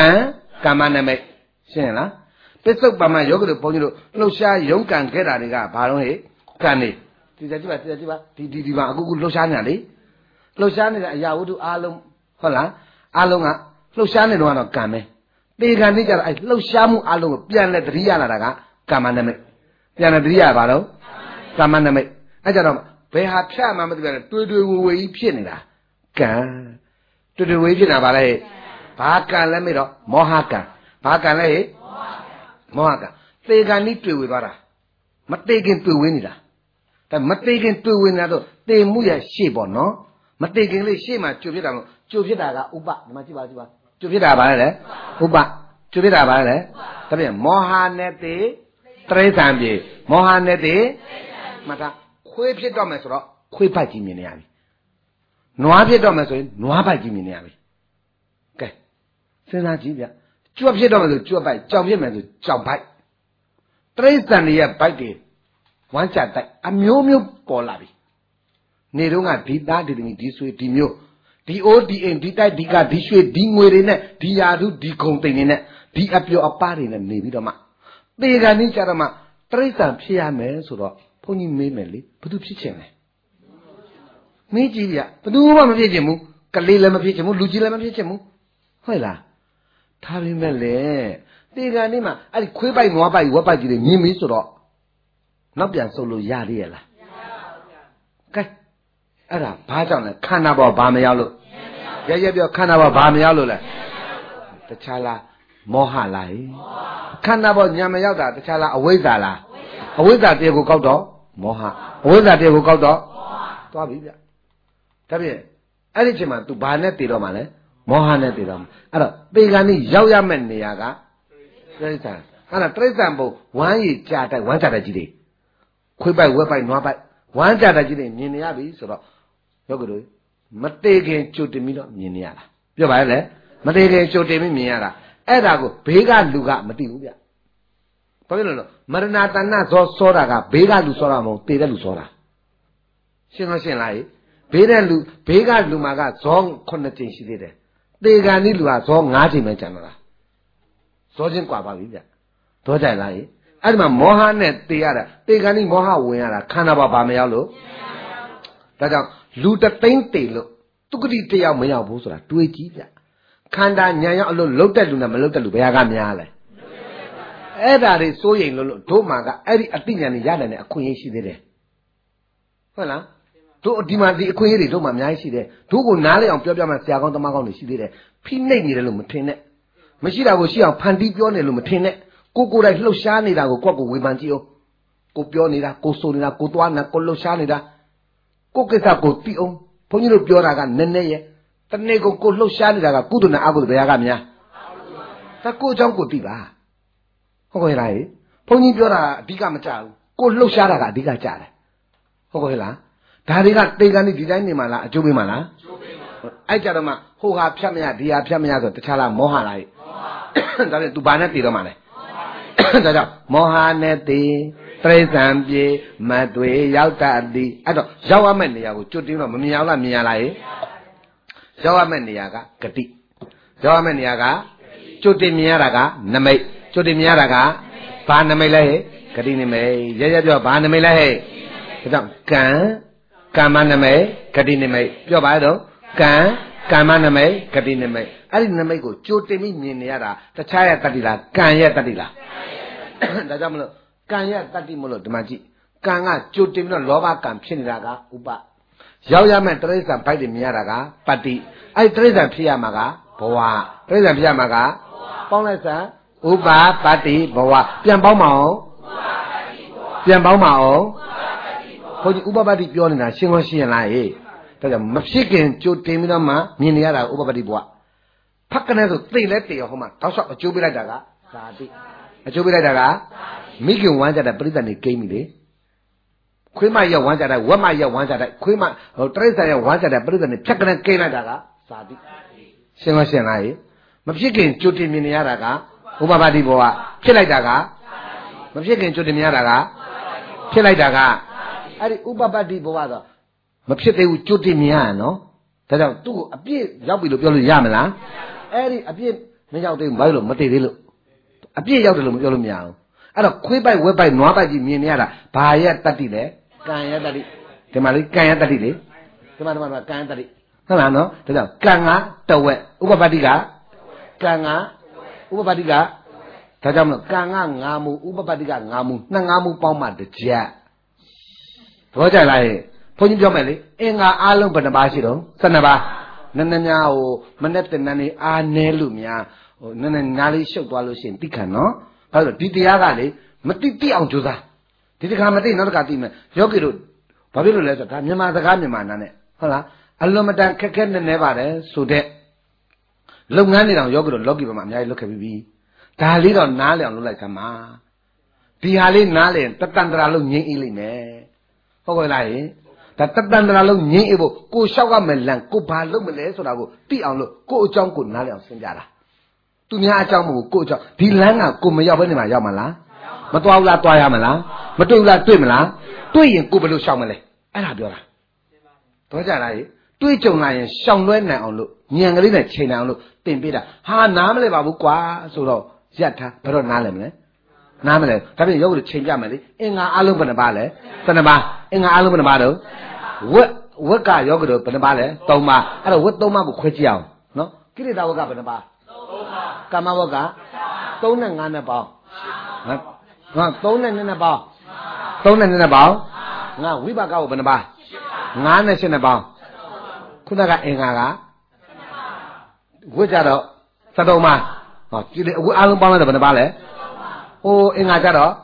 ရှင်းလားပစ္စုပ္ပန်မှာယောဂီတို့ဘုန်းကြီးတို့လှုပ်ရှားရုန်းကန်ခဲ့တာတွေကဘာလို့ဟဲ့ကံနေဒီကြည့်ပါဒီပါအခုလှုပ်ရှားနေတာလေလှုပ်ရှားနေတဲ့အရာဝတ္ထုအလုံးဟုတ်လားအလုံးကလှုပ်ရှားနေတော့ကံပဲသေကံนี่ကြတော့လှုပ်ရှားမှုအလုံးကိုပြန်လဲတတိယလာတာကကာမနမိတ်ပြန်လဲတတိယဘာလို့ကာမနမိတ်အဲကြတော့ဘယ်ဟာဖြတ်မှမသိဘူးတွေဝေကြီးဖြစ်နေတာကံတွေဝေဖြစ်နေတာဗါလဲဘာကံလဲမေးတော့မောဟကံဘာကံလဲမောဟကံသေကံนี่တွေဝေသွားတာမသေခင်တွေဝေနေတာဒါမသေခင်တွေဝေနေတာတော့သေမှုရရှေ့ပေါ့နော်မသေခင်လေးရှေ့မှာကြိုဖြစ်တာလို့ကြိုဖြစ်တာကဥပဒီမှာကြည့်ပါကျုပ်ဖြစ်တာပါလေဥပကျုပ်ဖြစ်တာပါလေဒါပြန်မောဟနဲ့တေတရိษံပြေမောဟနဲ့တေမှတ်တာခွေးဖြစ်တော့မယ်ဆိုတော့ခွေးပိုက်ကြီးမြင်နေရပြီနွားဖြစ်တော့မယ်ဆိုရင်နွားပိုက်ကြီးမြင်နေရပြီကဲစဉ်းစားကြည့်ဗျကြွက်ဖြစ်တော့မယ်ဆိုကြွက်ပိုက်ကြောင်ဖြစ်မယ်ဆိုကြောင်ပိုက်တရိษံတွေရဲ့ပိုက်တွေဝမ်းချတိုက်အမျိုးမျိုးပေါ်လာပြီနေတော့ကဒီသားဒီသမီးဒီဆွေဒီမျိုးဒီအိုးဒီအိမ်ဒီတိုက်ဒီကဒီရွှေဒီငွေတွေနဲ့ဒီယာထုဒီခုံတိန်တွေနဲ့ဒီအပျော်အပါးတွေနဲ့နေပြီးတော့မှသေကံนี่ကြတော့မှတရိษံဖြစ်ရမယ်ဆိုတော့ဘုန်းကြီးမေးမယ်လေဘသူဖြစ်ချင်လဲမေးကြည့်ဗျဘသူမှမဖြစ်ချင်ဘူးကလေးလည်းမဖြစ်ချင်ဘူးလူကြီးလည်းမဖြစ်ချင်ဘူးဟုတ်လားထားပြီးမဲ့လေသေကံนี่မှာအဲ့ဒီခွေးပိုက်နွားပိုက်ဝက်ပိုက်ကြီးတွေမြင်ပြီဆိုတော့နောက်ပြန်ဆုပ်လို့ရသေးရဲ့လားမရပါဘူးဗျာကဲအဲ့ဒါဘာကြောင့်လဲခန္ဓာပေါ်ဘာမရောက်လို့ရပြောခန္ဓာပေါ်ဘာမရောက်လို့လဲတခြားလားမောဟလားခန္ဓာပေါ်ညာမရောက်တာတခြားလားအဝိဇ္ဇာလားအဝိဇ္ဇာတရားကိုကောက်တော့မောဟအဝိဇ္ဇာတရားကိုကောက်တော့သွားပြီဗျဒါဖြင့်အဲ့ဒီချိန်မှာ तू ဘာနဲ့တည်တော့မှလဲမောဟနဲ့တည်တော့မှအဲ့တော့ပေကံนี่ရောက်ရမယ့်နေရာကတိရစ္ဆာန်အဲ့ဒါတိရစ္ဆာန်ဘုံဝမ်းရည်ကြာတိုက်ဝမ်းကြာတိုက်ကြီးတွေခွေးပိုက်ဝက်ပိုက်နွားပိုက်ဝမ်းကြာတိုက်ကြီးတွေမြင်နေရပြီဆိုတော့ယောဂီတို့မတေခင်ကြိုတင်ပြီးတော့မြင်နေရတာပြောပါရဲ့မတေခင်ကြိုတင်ပြီးမြင်ရတာအဲ့ဒါကိုဘေးကလူကမသိဘူးဗျဘာဖြစ်လို့လဲမရဏတဏ္ဍစောတာကဘေးကလူစောတာမဟုတ်တေတဲ့လူစောတာရှင်းလားဘေးကလူမှာကဇော9ကြိမ်ရှိသေးတယ်တေကံนี่လူကဇော9ကြိမ်ပဲကျန်တော့တာဇောချင်းกว่าပါပြီဗျတော့ကြလားအဲ့ဒီမှာမောဟနဲ့တေရတာတေကံนี่မောဟဝင်ရတာခန္ဓာဘာမရောက်လို့ဒါကြောင့်လူတသိန်းတေလို့သူကတိတရားမရောက်ဘူးဆိုတာတွေးကြည့်ဗျခန္ဓာညာရောက်အလို့လှုပ်တဲ့လူနဲ့မလှုပ်တဲ့လူဘယ်ဟာကများလဲအဲ့ဒါတွေစိုးရိမ်လို့တို့မှာကအဲ့ဒီအတိညာဏ်ရနိုင်တဲ့အခွင့်အရေးရှိသေးတယ်ဟုတ်လားတို့ဒီမှာဒီအခွင့်အရေးတွေတို့မှာအများကြီးရှိတယ်တို့ကိုနားလည်အောင်ပြောပြမှဆရာကောင်းတမကောင်းတွေရှိသေးတယ်ဖိနှိပ်နေတယ်လို့မထင်နဲ့မရှိတာကိုရှိအောင်ဖန်တီးပြောနေလို့မထင်နဲ့ကိုယ်တိုင်လှုပ်ရှားနေတာကိုကိုယ့်ကိုဝေဖန်ကြည့်အောင်ကိုပြောနေတာကိုဆိုနေတာကိုသွားနေတာကိုလှုပ်ရှားနေတာကိုကိစ္စကိုသိအောင်ဘုန်းကြီးတို့ပြောတာကနည်းနည်းရဲ့တနေ့ကိုလှုပ်ရှားနေတာကကုသိုလ်နဲ့အကုသိုလ်ဘယ်ဟာကများဒါကိုအကြောင်းကိုသိပါဟုတ်ကဲ့လားဘုန်းကြီးပြောတာအဓိကမကြဘူးကိုလှုပ်ရှားတာကအဓိကကြတယ်ဟုတ်ကဲ့လားဒါတွေကတေကန်ဒီတိုင်းနေမှာလားအကျိုးပေးမှာလားအကျိုးပေးပါအဲ့ကြတော့မှဟိုဟာဖြတ်မရဒီဟာဖြတ်မရဆိုတခြားလားမောဟလားဒါနဲ့ तू ဘာနဲ့တည်တော့မှလဲဒါကြောင့်မောဟနဲ့တည်တိရစ္ဆာန်ပြေမတွေရောက်တတ်သည်အဲ့တော့ရောက်ရမယ့်နေရာကိုကျွတ်တင်းတော့မမြင်အောင်လားမြင်ရလားရောက်ရမယ့်နေရာကဂတိရောက်ရမယ့်နေရာကကျွတ်တင်းမြင်ရတာကနမိတ်ကျွတ်တင်းမြင်ရတာကဘာနမိတ်လဲဂတိနမိတ်ရပြောဘာနမိတ်လဲဒါကြောင့်ကံမနမိတ်ဂတိနမိတ်ပြောပါတော့ကံမနမိတ်ဂတိနမိတ်အဲ့ဒီနမိတ်ကိုကြိုတင်ပြီးမြင်နေရတာတခြားရဲ့တတ္တိလားကံရဲ့တတ္တိလားဒါကြောင့်မလို့ကံရဲ့တတ္တိမလို့ဒီမှာကြည့်ကံကကြိုတင်ပြီးတော့လောဘကံဖြစ်နေတာကဥပရောက်ရမယ့်တိရစ္ဆာန်ဘိုက်တွေမြင်ရတာကပတ္တိအဲ့ဒီတိရစ္ဆာန်ဖြစ်ရမှာကဘဝတိရစ္ဆာန်ဖြစ်ရမှာကပေါင်းလိုက်စမ်းဥပပတ္တိဘဝပြန်ပေါင်းမအောင်ပြန်ပေါင်းမအောင်ဘုန်းကြီးဥပပတ္တိပြောနေတာရှင်းခွင့်ရှိရင်လားဒါကြောင့်မဖြစ်ခင်ကြိုတင်ပြီးတော့မှမြင်နေရတာဥပပတ္တိဘဝဖက်ကနေဆိုသိလဲသိရောဟိုမှာတောက်လျှောက်အကျိုးပေးလိုက်တာကဇာတိအကျိုးပေးလိုက်တာကမိခင်ဝမ်းကြတဲ့ပရိသတ်နေကိမ့်ပြီလေခွေးမရောက်ဝမ်းကြတဲ့ဝက်မရောက်ဝမ်းကြတဲ့ခွေးမဟိုတရိစ္ဆာန်ရောက်ဝမ်းကြတဲ့ပရိသတ်နေဖက်ကနေကိမ့်လိုက်တာကဇာတိရှင်းမရှင်းလားမဖြစ်ခင်ကြိုတင်မြင်နေရတာကဥပပတ္တိဘဝဖြစ်လိုက်တာကမဖြစ်ခင်ကြိုတင်မြင်ရတာကဖြစ်လိုက်တာကအဲ့ဒီဥပပတ္တိဘဝဆိုမဖြစ်သေးဘူးကြိုတင်မြင်ရနော်ဒါကြောင့်သူ့ကိုအပြည့်ရောက်ပြီလို့ပြောလို့ရမလားအဲ့ဒီအပြည့်မရောက်သေးဘူးဘာလို့မသိသေးလို့အပြည့်ရောက်တယ်လို့မပြောလို့မရဘူးအဲ့တော့ခွေးပိုက်ဝက်ပိုက်နွားပိုက်ကြီးမြင်နေရတာဘာရဲ့တတ္တိလဲကံရဲ့တတ္တိဒီမှာလေကံရဲ့တတ္တိလေဒီမှာကံရဲ့တတ္တိဟုတ်လားနော်ဒါကြောင့်ကံကတဝက်ဥပပတ္တိကကံကဥပပတ္တိကဒါကြောင့်မလို့ကံကငါမူဥပပတ္တိကငါမူနှစ်ငါမူပေါင်းမှတစ်ချက်ဘောကြလားဘုန်းကြီးပြောမယ်လေအင်္ဂါအားလုံးဘယ်နှပါရှိတော့12ပါးနည်းနည်းများဟိုမနဲ့တင်တန်းနေအားနည်းလို့များဟိုနည်းနည်းနားလေးရှုပ်သွားလို့ရှိရင်သိခံနော်အဲ့တော့ဒီတရားကလေမသိအောင်ကြိုးစားဒီတစ်ခါမသိနောက်တစ်ခါသိမယ်ယောဂီတို့ဘာဖြစ်လို့လဲဆိုတော့ဒါမြန်မာစကားမြန်မာနာနဲ့ဟုတ်လားအလွန်မတန်ခက်ခဲနေပါတယ်ဆိုတဲ့လုပ်ငန်းတွေတောင်ယောဂီတို့လောကီဘက်မှာအများကြီးလုပ်ခဲ့ပြီးပြီဒါလေးတော့နားလည်အောင်လုပ်လိုက်သမှာဒီဟာလေးနားလည်တတန်တရာလုံးငြိမ့်အေးလိမ့်မယ်ဟုတ်ကဲ့လားဒါတတန်တရာလုံးငြိမ့်အေးဖို့ကိုလျှောက်ရမယ်လမ်းကိုဘာလုပ်မလဲဆိုတာကိုသိအောင်လို့ကိုအကြောင်းကိုနားလည်အောင်ရှင်းပြတာသူများအကြောင်းမဟုတ်ကိုအကြောင်းဒီလမ်းကကိုမရောက်ဘဲနေမှာရောက်မလားမသွားဘူးလားသွားရမလားမတွေ့ဘူးလားတွေ့မလားတွေ့ရင်ကိုဘယ်လိုရှောင်မလဲအဲ့ဒါပြောတာတော့ကြလားတွေးကြုံလာရင်ရှောင်လွဲနိုင်အောင်လို့ညံကလေးနဲ့ချိန်နိုင်အောင်လို့တင်ပေးတာဟာနားမလဲပါဘူးကွာဆိုတော့ရက်ထားဘယ်တော့နားလဲမလဲနားမလဲဒါပြင်ရုပ်ကိုချိန်ပြမယ်လေအင်္ဂါအလုံးဘယ်နှပါလဲ12ပါးအင်္ဂါအလုံးဘယ်နှပါတော့ဝက်ကယောဂတို့ဘယ်နှပါလဲ3ပါးအဲ့တော့ဝက်3ပါးကိုခွဲကြည့်အောင်နော်ကိရိတာဝက်ကဘယ်နှပါ3ပါးကာမဝက်က3နဲ့5နဲ့ပေါင်းငါ3နဲ့2နဲ့ပေါင်း3နဲ့2နဲ့ပေါင်းငါဝိပါကကိုဘယ်နှပါ5နဲ့8နဲ့ပေါင်းခုနကအင်္ဂါကဝက်ကြတော့73ပါးဟောဒီအဝက်အလုံးပေါင်းလိုက်တော့ဘယ်နှပါလဲဟိုအင်္ဂါကြတော့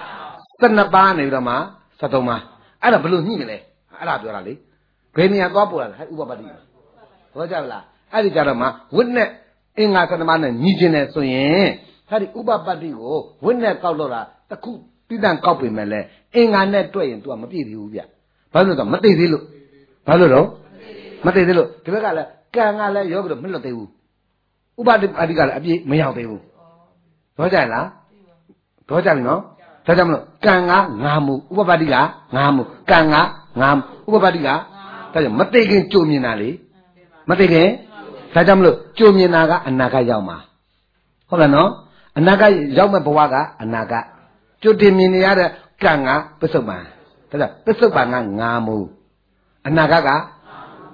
12ပါးနေပြီးတော့မှ73ပါးအဲ့ဒါဘယ်လိုညှိမလဲအဲ့ဒါပြောတာလေဘယ်နေရာသွားပေါ်လာလဲဟဲ့ဥပပတ္တိဘောကြလားအဲ့ဒီကြတော့မှဝိနဲ့အင်္ဂါ12ပါးနဲ့ညီခြင်းတယ်ဆိုရင်ဟဲ့ဒီဥပပတ္တိကိုဝိနဲ့ကောက်လို့တာတခုတိတန်ကောက်ပြင်မယ်လဲအင်္ဂါနဲ့တွေ့ရင် तू ကမပြည့်သေးဘူးဗျဘာလို့လဲဆိုတော့မသိသေးလို့ဘာလို့တော့မသိသေးလို့ဒီဘက်ကလည်းကံကလည်းယောဂတော့မလွတ်သေးဘူးဥပပတ္တိကလည်းအပြည့်မရောက်သေးဘူးဘောကြလားတော့ကြပြီနော်ဒါကြောင့်မလို့ကံကငါမှုဥပပတ္တိကငါမှုကံကငါမှုဥပပတ္တိကဒါကြောင့်မသိခင်ကြိုမြင်တာလေမသိခင်ဒါကြောင့်မလို့ကြိုမြင်တာကအနာဂတ်ရောက်မှာဟုတ်လားနော်အနာဂတ်ရောက်မဲ့ဘဝကအနာဂတ်ကြိုတင်မြင်နေရတဲ့ကံကပစ္စုပန်ဒါကြောင့်ပစ္စုပန်ကငါမှုအနာဂတ်က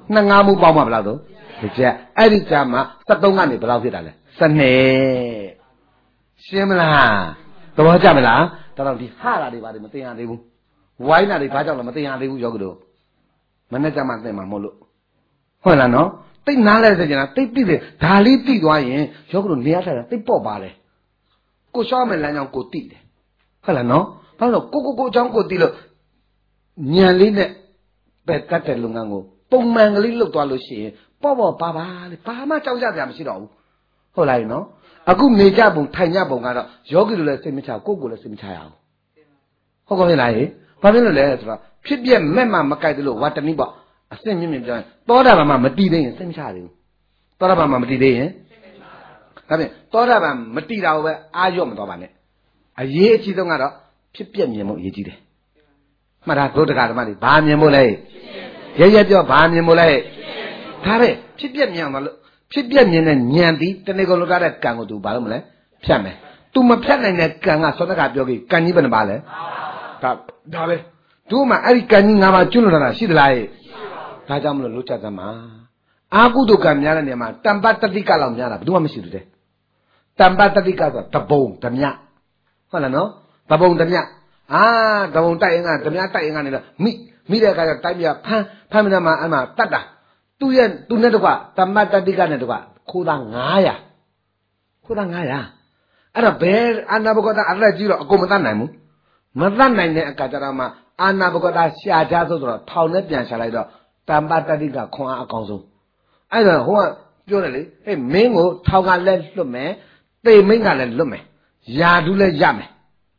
နှစ်ငါးမှုပေါင်းမှဘယ်လောက်တော့တစ်ချက်အဲ့ဒီကြာမှာ73ကနေဘယ်လောက်ဖြစ်တာလဲစနေရှင်းမလားသဘောကျမလားတော်ဒီဟာတာတွေပါတယ်မသိရသေးဘူးဝိုင်းတာတွေဘာကြောင့်လဲမသိရသေးဘူးယောဂီတို့မနေ့ကမှသိမှာမဟုတ်လို့ဟုတ်လားနော်တိတ်နားလဲစေချင်တာတိတ်သိတယ်ဒါလေးသိသွားရင်ယောဂီတို့နေရာထိုင်တာတိတ်ပေါ့ပါလေကိုရှောင်းမဲ့လမ်းကြောင်းကိုသိတယ်ဟုတ်လားနော်ဘာလို့ကိုအကြောင်းကိုသိလို့ညံလေးနဲ့ပဲတတ်တဲ့လုပ်ငန်းကိုပုံမှန်ကလေးလုပ်သွားလို့ရှိရင်ပေါ့ပေါ့ပါပါလေဘာမှကြောက်ကြစရာမရှိတော့ဘူးဟုတ်လားနော်အခုနေကြပုံထိုင်ကြပုံကတော့ယောဂီတို့လည်းစိတ်မချကိုလည်းစိတ်မချရအောင်ဟုတ်ကောင်းလားဟင်ဘာဖြစ်လို့လဲဆိုတော့ဖြစ်ပြက်မဲ့မှမကြိုက်တယ်လို့ဝါတနည်းပေါ့အစစ်မြင့်မြင့်ပြောရင်သောတာပန်မှမတည်သေးရင်စိတ်မချသေးဘူးသောတာပန်မှမတည်သေးရင်ဒါဖြင့်သောတာပန်မတည်တာကိုပဲအာရော့မသွားပါနဲ့အရေးအကြီးဆုံးကတော့ဖြစ်ပြက်မြင်ဖို့အရေးကြီးတယ်မှတ်တာဒုဒကာဓမ္မတွေဘာမြင်ဖို့လဲရဲပြောဘာမြင်ဖို့လဲဒါပဲဖြစ်ပြက်မြင်အောင်လို့ဖြစ်ပြက်မြင်တဲ့ဉာဏ်သည်တဏှိကုံလောကတဲ့ကံကိုသူဘာလို့မလဲဖြတ်မယ်သူမဖြတ်နိုင်တဲ့ကံကသောတကပြောပြီးကံကြီးဘယ်နှပါလဲဒါပဲတို့မှအဲ့ဒီကံကြီးငါးပါးကျွလွန်လာတာရှိသလားဒါကြောင့်မလို့လို့ချက်သမှာအာကုတုကံများတဲ့နေရာမှာတမ္ပတတိကလောက်များတာဘယ်သူမှမရှိဘူးတဲ့တမ္ပတတိကဆိုတပုံဓမြဟုတ်လားနော်တပုံဓမြတပုံတိုက်ရင်ကဓမြတိုက်ရင်ကနေတော့မိတဲ့အခါကျတိုက်ပြဖမ်းမနေမှာအဲ့မှာတတ်တာသူနဲ့တကွတမ္ပတတိကနဲ့တကွခိုးသား900အဲ့တော့ဘယ်အာနာဘဂဝတအလက်ကြီးတော့အကုန်မတတ်နိုင်ဘူးမတတ်နိုင်တဲ့အခါကျတော့မှအာနာဘဂဝတရှာကြဆိုတော့ထောင်နဲ့ပြန်ရှာလိုက်တော့တမ္ပတတိကခွန်အားအကောင်းဆုံးအဲ့တော့ဟိုကပြောတယ်လေဟေးမင်းကိုထောင်ကလည်းလွတ်မယ်သေမိန်ကလည်းလွတ်မယ်ယာဒူးလည်းရမယ်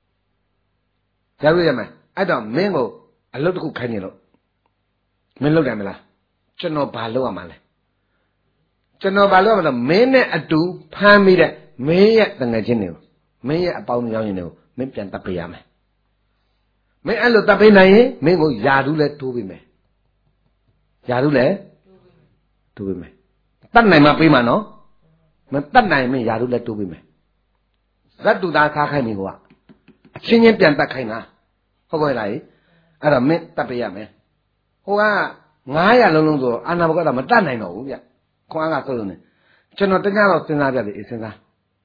ရမယ်အဲ့တော့မင်းကိုအလုပ်တစ်ခုခိုင်းနေလို့မင်းလုပ်တယ်မလားကျွန်တော်ဘာလုပ်ရမှာလဲကျွန်တော်ဘာလုပ်ရမလဲမင်းနဲ့အတူဖမ်းမိတဲ့မင်းရဲ့တငယ်ချင်းတွေကိုမင်းရဲ့အပေါင်းအယောင်းတွေကိုမင်းပြန်တပ်ပေးရမယ်မင်းအဲ့လိုတပ်ပေးနိုင်ရင်မင်းကိုယာဒူးလည်းတိုးပေးမယ်ယာဒူးလည်းတိုးပေးမယ်တတ်နိုင်မှပေးမှာနော်မတတ်နိုင်မင်းယာဒူးလည်းတိုးပေးမယ်ဇတ်တူသားစားခိုင်းနေကွာအချင်းချင်းပြန်တတ်ခိုင်းတာဟုတ်ကဲ့လားအဲ့တော့မင်းတတ်ပေးရမယ်ဟိုက900လုံးဆိုအာနာဘဂဝတမတတ်နိုင်တော့ဘူးဗျခွန်အားကသုံးနေကျွန်တော်တညတော့စဉ်းစားပြတယ်စဉ်းစား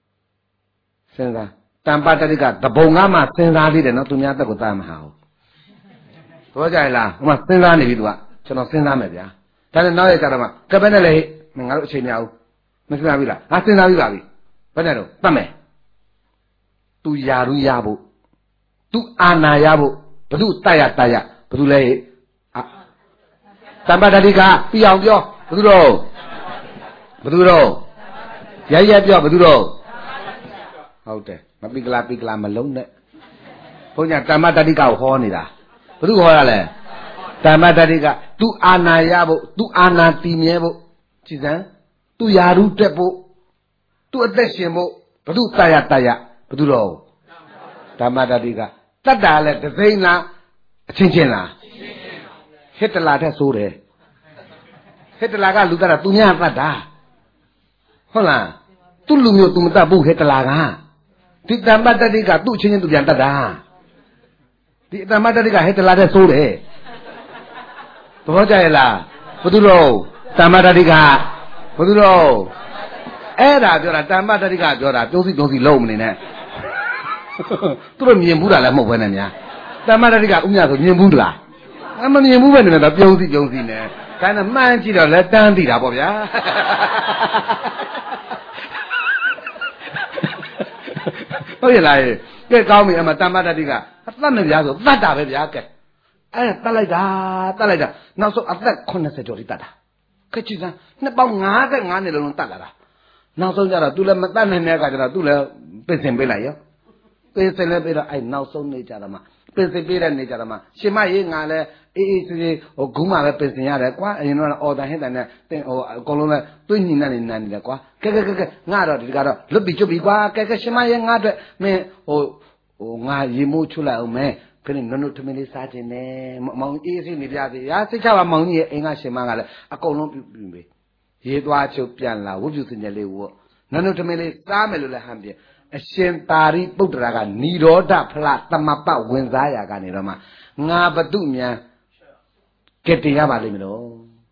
တမ္ပတတိကတပုံကမှစဉ်းစားသေးတယ်နော်သူများတက်ကိုတတ်မဟာဘူးတော့ကြရလားဟိုမှာစဉ်းစားနေပြီသူကကျွန်တော်စဉ်းစားမယ်ဗျာဒါနဲ့နောက်ရကြတော့မှကပဲနဲ့လေငါတို့အချိန်မရဘူးမစဉ်းစားပြီလားငါစဉ်းစားပြီပါပြီဘယ်နဲ့တော့တတ်မယ်သူယာရူရဖို့သူအာနာရဖို့ဘသူတတ်ရဘသူလဲတမ္ပတတိကပြအောင်ပြောဘသူတော့ရဲပြောဘသူတော့ဟုတ်တယ်မပိကလာမလုံးနဲ့ဘုန်းကြီးတမ္ပတတိကကိုဟောနေတာဘသူဟောရလဲတမ္ပတတိကသူအာနာရဖို့သူအာနာတည်မြဲဖို့ကြည်စမ်းသူယာရုတက်ဖို့သူအသက်ရှင်ဖို့ဘသူတရဘသူတော့တမ္ပတတိကတတ်တာလဲတသိန်းလားအချင်းလားဟစ်တလာထက်ဆိုးတယ်ဟစ်တလာကလူတတ်တာသူများတတ်တာဟုတ်လားသူ့လူမျိုးသူမတတ်ဘူးဟစ်တလာကဒီတမ္ပတတိကသူ့ချင်းသူပြန်တတ်တာဒီတမ္ပတတိကဟစ်တလာထက်ဆိုးတယ်သဘောကျရဲ့လားဘသူတော့တမ္ပတတိကဘသူတော့အဲ့ဒါပြောတာတမ္ပတတိကပြောတာပြုံးစီလုံးမနေနဲ့သူတို့မြင်ဘူးတာလည်းမဟုတ်ဘဲနဲ့များတမ္ပတတိကဥညာဆိုမြင်ဘူးလားမမြင်ဘူးပဲနဲ့တော့ပြုံးစီနဲ့ဒါနဲ့မှန်းကြည့်တော့လက်တန်းသိတာပေါ့ဗျာဟုတ်ရဲ့လားကဲကောင်းပြီအမတမ္ပတတိကအသက်မပြားဆိုတတ်တာပဲဗျာကဲအဲ့တတ်လိုက်တာနောက်ဆုံးအသက်80ကျော်လေးတတ်တာခက်ချီစမ်းနှစ်ပေါင်း55နှစ်လုံးတတ်လာတာနောက်ဆုံးကျတော့ तू လည်းမတတ်နိုင်တဲ့အခါကျတော့ तू လည်းပင်စင်ပေးလိုက်ရောပင်စင်လည်းပေးတော့အဲ့နောက်ဆုံးနေကြတော့မှပင်စင်ပေးတဲ့နေကြတော့မှရှင်မရေးငါလည်းအေးဆေးဟိုဂုံးမှာပဲပင်စင်ရတယ်ကွာအရင်တော့အော်တန်ဟစ်တန်နဲ့ဟိုအကုန်လုံးလည်းတွေးညင်နေနေတယ်ကွာကဲငါတော့ဒီကတော့လွတ်ပြီးကျွတ်ပြီးကွာကဲရှင်မရေးငါအတွက်မင်းဟိုငါရေမိုးချွတ်လိုက်အောင်မယ်ခဏနုထမင်းလေးစားခြင်းနဲ့မောင်အေးစိနေပြသေးရာစိတ်ချပါမောင်ကြီးရဲ့အိမ်ကရှင်မကလည်းအကုန်လုံးပြုပေးရေသွားချုပ်ပြန်လာဝုပြုစင်ကြလေးဝတ်နုထမင်းလေးစားမယ်လို့လည်းဟန်ပြအရှင်သာရိပုတ္တရာကဏိရောဓဖလားတမပဝင်စားရာကနေတော့မှငါဘတုမြန်ကဲတင်ရပါလိမ့်မလို့ဘ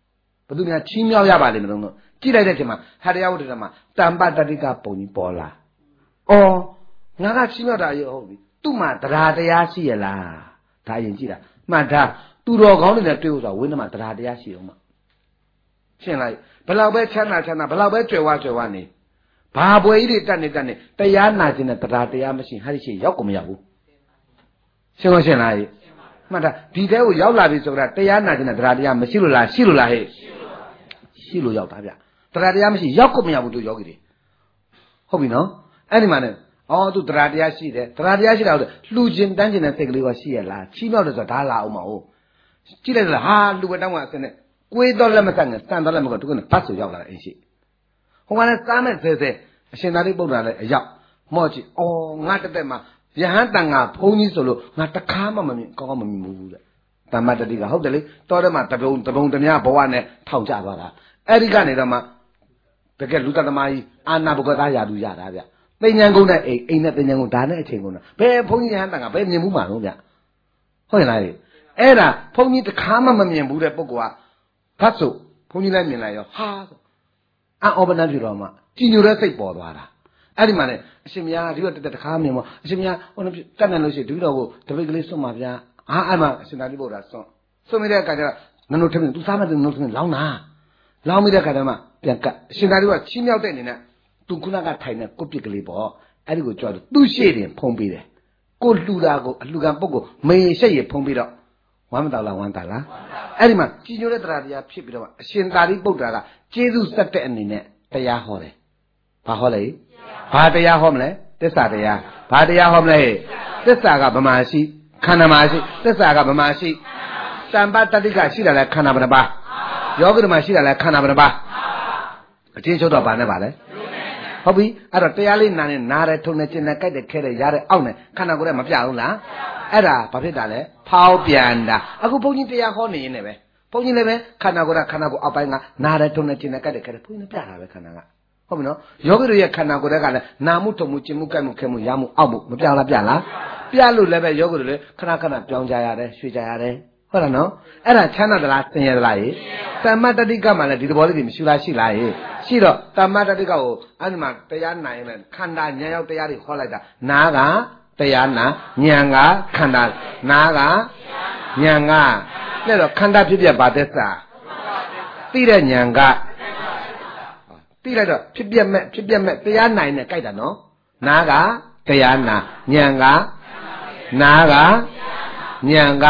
ဘသူများချီးမြှောက်ရပါလိမ့်မလို့ကြည့်လိုက်တဲ့အချိန်မှာဟာတရားဝတ္ထုမှာတမ္ပတတိကပုံကြီးပေါ်လာအော်ငါကချီးမြှောက်တာရဟုတ်ပြီသူ့မှာတရားတရားရှိရလားဒါရင်ကြည့်တာမှတ်ထားသူတော်ကောင်းတွေနဲ့တွေ့ဖို့ဆိုဝိနည်းမှာတရားတရားရှိအောင်မရှင်းလိုက်ဘယ်လောက်ပဲချမ်းသာဘယ်လောက်ပဲကြွယ်ဝနေဘာပွဲကြီးတွေတက်နေတရားနာခြင်းနဲ့တရားတရားမရှိဟာဒီရှိရောက်ကိုမရောက်ဘူးရှင်းလားမှတ်တာဒီတဲကိုရောက်လာပြီဆိုတာတရားနာခြင်းနဲ့တရားတရားမရှိလို့လားရှိလို့လားဟဲ့ရှိလို့ရောက်တာဗျတရားတရားမရှိရောက်ကိုမရောက်ဘူးတို့ယောဂီတွေဟုတ်ပြီနော်အဲ့ဒီမှာနဲ့အော်သူတရားတရားရှိတယ်တရားတရားရှိတာဟုတ်တယ်လှူခြင်းတန်းခြင်းနဲ့စိတ်ကလေးကရှိရလားချီးမြှောက်တယ်ဆိုတာဒါလာအောင်မဟုတ်ကြည့်လိုက်လားဟာလူပဲတောင်းကအစနဲ့ကိုယ်တော့လက်မဆက်နဲ့စံတော့လက်မကတူကနဲ့ဘတ်ဆိုရောက်လာတဲ့အရှိဟိုကလည်းစားမဲ့ဆဲအရှင်သာရိပုတ္တရာလည်းအရောက်မော့ကြည့်အော်ငါတက်တက်မှာယဟန်တန်ငါဘုန်းကြီးဆိုလို့ငါတခါမှမမြင်ကောင်းမမြင်ဘူးတဲ့တမ္မတတိကဟုတ်တယ်လေတော်တယ်မှာတပုံတများဘဝနဲ့ထောင်ကျသွားတာအဲ့ဒီကနေတော့မှတကယ်လူတသမားကြီးအာနာဘုကသားရာသူရတာဗျသိဉ္ဇံကုန်းနဲ့အိမ်နဲ့သိဉ္ဇံကုန်းဒါနဲ့အချိန်ကုန်းတာဘယ်ဘုန်းကြီးယဟန်တန်ငါဘယ်မြင်ဘူးမှာတော့ဗျဟုတ်လားအဲ့ဒါဘုန်းကြီးတခါမှမမြင်ဘူးတဲ့ပုဂ္ဂိုလ်ကဘတ်ဆိုဘုန်းကြီးလည်းမြင်လိုက်ရောဟာအော်ဘနပြတော်မှာကြည်ညိုတဲ့စိတ်ပေါ်သွားတာအဲ့ဒီမှာလေအရှင်မြတ်ဒီတော့တခါမြင်မအရှင်မြတ်ဟိုတက်နေလို့ရှိရင်ဒီတော့ကိုတပိတ်ကလေးစွန့်ပါဗျာအဲ့မှာအရှင်သာရိပုတ္တရာစွန့်မိတဲ့အခါကျတော့နနုထမင်းသူစားမဲ့နနုထမင်းလောင်းမိတဲ့အခါကျမှပြန်ကတ်အရှင်သာရိပုတ္တရာချီးမြှောက်တဲ့အနေနဲ့သူခုနကထိုင်တဲ့ကိုပစ်ကလေးပေါ့အဲ့ဒီကိုကြွားလို့သူ့ရှေ့တင်ဖုံးပေးတယ်ကိုလှူတာကိုအလှူခံပုဂ္ဂိုလ်မေရှက်ရဖုံးပြီးတော့ဝမ်းမတော်လားဝမ်းတာလားအဲ့ဒီမှာကြည်ညိုတဲ့တရားတရားဖြစ်ပြီးတော့အရှင်သာရိပုတ္တရာကကျေးဇူးဆက်တဲ့အနေနဲ့တရားဟောတယ်ဘာဟောလဲဘာတရားဟောမလဲသစ္စာတရားဘာတရားဟောမလဲသစ္စာကဗမာရှိခန္ဓာမှာရှိသစ္စာကဗမာရှိတမ္ပတတိကရှိတာလဲခန္ဓာဘယ်နှပါယောဂဓမ္မရှိတာလဲခန္ဓာဘယ်နှပါအချင်းချုပ်တော့ဗာနဲ့ပါလဲဟုတ်ပြီအဲ့တော့တရားလေးနာနေနားတယ်ထုံနေကျင်နေကြိုက်တယ်ခဲတယ်ရားတယ်အောက်နေခန္ဓာကိုယ်ထဲမပြဘူးလားအဲ့ဒါဘာဖြစ်တာလဲဖောက်ပြန်တာအခုဘုန်းကြီးတရားဟောနေရင်လည်းပဲဘုန်းကြီးလည်းပဲခန္ဓာကိုယ်အောက်ပိုင်းကနားတယ်ထုံနေကျင်နေကြိုက်တယ်ခဲတယ်ဘုန်းကြီးလည်းပြတာပဲခန္ဓာကဟုတ်ပြီနော်ယောဂီတို့ရဲ့ခန္ဓာကိုယ်ကလည်းနာမှုထုံမှုကျင်မှုကြိုက်မှုခဲမှုရမှုအောက်မှုမပြလားပြလို့လည်းပဲယောဂီတို့လည်းခဏပြောင်းကြရတယ်ရွှေ့ကြရတယ်ဟုတ်လားနော်အဲ့ဒါချမ်းသာသလားဆင်းရဲသလားယတမ္မတတိကမှလည်းဒီသဘောလေးတွေမရှိလားရှိလားရှိတော့တမ္မတတိကကိုအဲ့ဒီမှာတရားနာရင်လည်းခန္ဓာဉာဏ်ရောက်တရားတွေခေါ်လိုက်တာနာကတရားနာဉာဏ်ကခန္ဓာနာကဉာဏ်ကအဲ့တော့ခန္ဓာဖြစ်ပြပါသစ္စာသိတဲ့ဉာဏ်ကသိလိုက်တော့ဖြစ်ပြမဲ့တရားနိုင်နဲ့ကြိုက်တာနော်နာကတရားနာဉာဏ်ကနာကဉာဏ်က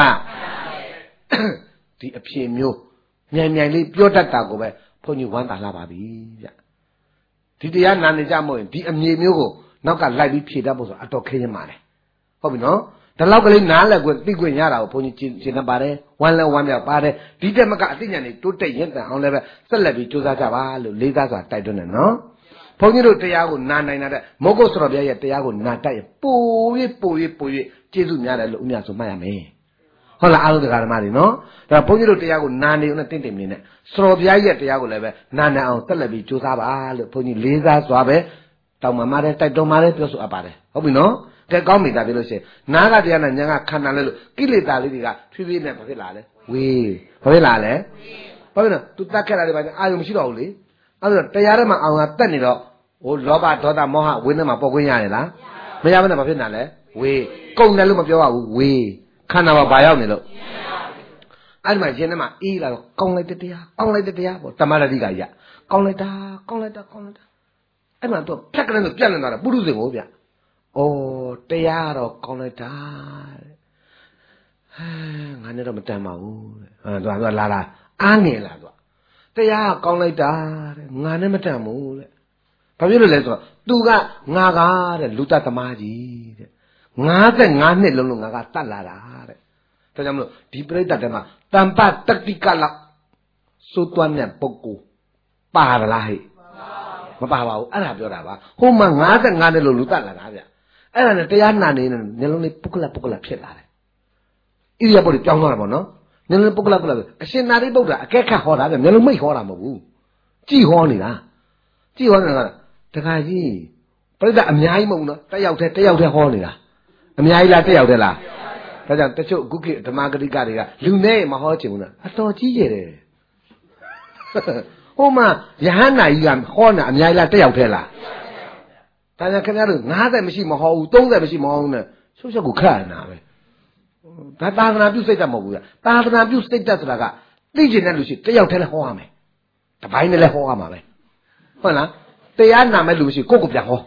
ဒီအဖြစ်မျိုးမြိုင်လေးပြောတတ်တာကိုပဲဘုန်းကြီးဝမ်းသာလာပါပြီဗျဒီတရားနာနေကြမို့ရင်ဒီအမြေမျိုးကိုနောက်ကလိုက်ပြီးဖြေတတ်ဖို့ဆိုအတော်ခင်းရမှာလေဟုတ်ပြီနော်ဒီလောက်ကလေးနားလက်ကိုသိခွင့်ရတာကိုဘုန်းကြီးရှင်းနေပါတယ်ဝမ်းလဲဝမ်းမြောက်ပါတယ်ဒီတက်မကအသိဉာဏ်တွေတိုးတက်ရင်တန်အောင်လည်းပဲဆက်လက်ပြီးကြိုးစားကြပါလို့လေးစားစွာတိုက်တွန်းတယ်နော်ဘုန်းကြီးတို့တရားကိုနာနိုင်တဲ့မောဂုတ်ဆိုတော်ဘုရားရဲ့တရားကိုနာတတ်ရင်ပို၍ကျေးဇူးများတယ်လို့ဥမြတ်ဆိုမှတ်ရမယ်ဟုတ်လားအားလုံးတရားဓမ္မတွေနော်ဒါဘုန်းကြီးတို့တရားကိုနာနေအောင်နဲ့တင့်နေနဲ့စတော်ဘုရားရဲ့တရားကိုလည်းပဲနာနိုင်အောင်ဆက်လက်ပြီးကြိုးစားပါလို့ဘုန်းကြီးလေးစားစွာပဲတောင်းပန်ပါတယ်တိုက်တွန်းပါတယ်ပြောဆိုအပ်ပါတယ်ဟုတ်ပြီနော်ကဲကောင်းပြီဒါပြောလို့ရှိရင်နာကတရားနဲ့ဉာဏ်ကခန္ဓာလဲလို့ကိလေသာလေးတွေကဖြည်းဖြည်းနဲ့ဘာဖြစ်လာလဲဝေးဘာဖြစ်လာလဲဘာဖြစ်လဲသူတတ်ခဲ့တာတွေပါအာယုံမရှိတော့ဘူးလေအဲ့ဒါတရားထဲမှာအောင်ကတက်နေတော့ဟိုလောဘဒေါသမောဟဝိနည်းမှာပေါ်ခွင့်ရတယ်လားမရဘဲနဲ့ဘာဖြစ်နေလဲဝေးကုန်တယ်လို့မပြောရဘူးဝေးခန္ဓာမှာဘာရောက်နေလို့အဲ့ဒီမှာရှင်ထဲမှာအေးလာတော့ကောင်းလိုက်တဲ့တရားပေါ့တမရတိကကြီးကောင်းလိုက်တာအဲ့မှာတော့ဖြတ်ကလေးဆိုပြတ်နေသွားတာပုရုဇဉ်ကိုဗျဩတရားတော့ကောင်းလိုက်တာငါနဲ့တော့မတန်ပါဘူးတဲ့သူကလာအားငယ်လာသူတရားကောင်းလိုက်တာတဲ့ငါနဲ့မတန်ဘူးတဲ့ဘာဖြစ်လို့လဲဆိုတော့သူကငါကတဲ့လူတတ်သမားကြီးတဲ့55နှစ်လုံးလုံးငါကတတ်လာတာတဲ့ဒါကြောင့်မလို့ဒီပြိတ္တတဲမှာတမ္ပတတိကလောက်စိုးသွမ်းတဲ့ပုဂ္ဂိုလ်ပါလားဟဲ့မပါပါဘူးအဲ့ဒါပြောတာပါဟိုမှာ55နှစ်လုံးလူတတ်လာတာဗျအဲ့ဒါနဲ့တရားနာနေနေနှလုံးလေးပုဂ္ဂလဖြစ်လာတယ်ဣရိယာပုတ်ပြောင်းသွားတာပေါ့နော်နှလုံးပုဂ္ဂလအရှင်နာရိပုတ္တရာအကဲခတ်ဟောတာဗျနှလုံးမိတ်ဟောတာမဟုတ်ဘူးကြည်ဟောနေတာတခါကြီးပြိတ္တအများကြီးမဟုတ်ဘူးနော်တယောက်တည်းဟောနေတာအများကြီးလားတယောက်တည်းလားဒါကြောင့်တချို့အခုခေတ်ဓမ္မဂရိကတွေကလူနဲ့မဟောချင်ဘူးနော်အတော်ကြီးရတယ်ဟိုမှာယဟန္တာကြီးကဟောနေအများကြီးလားတက်ရောက်ထဲလားဒါကြောင့်ခင်ဗျားတို့50မရှိမဟောဘူး30မရှိမဟောဘူးနဲ့ရှုပ်ရှက်ကိုခတ်နေတာပဲဒါသာသနာပြုစိတ်တတ်မဟုတ်ဘူးသာသနာပြုစိတ်တတ်ဆိုတာကသိကျင်တဲ့လူရှိတက်ရောက်ထဲလဲဟောရမယ်တပိုင်းနဲ့လဲဟောရမှာပဲဟုတ်လားတရားနာမဲ့လူရှိကိုယ့်ကိုပြန်ဟော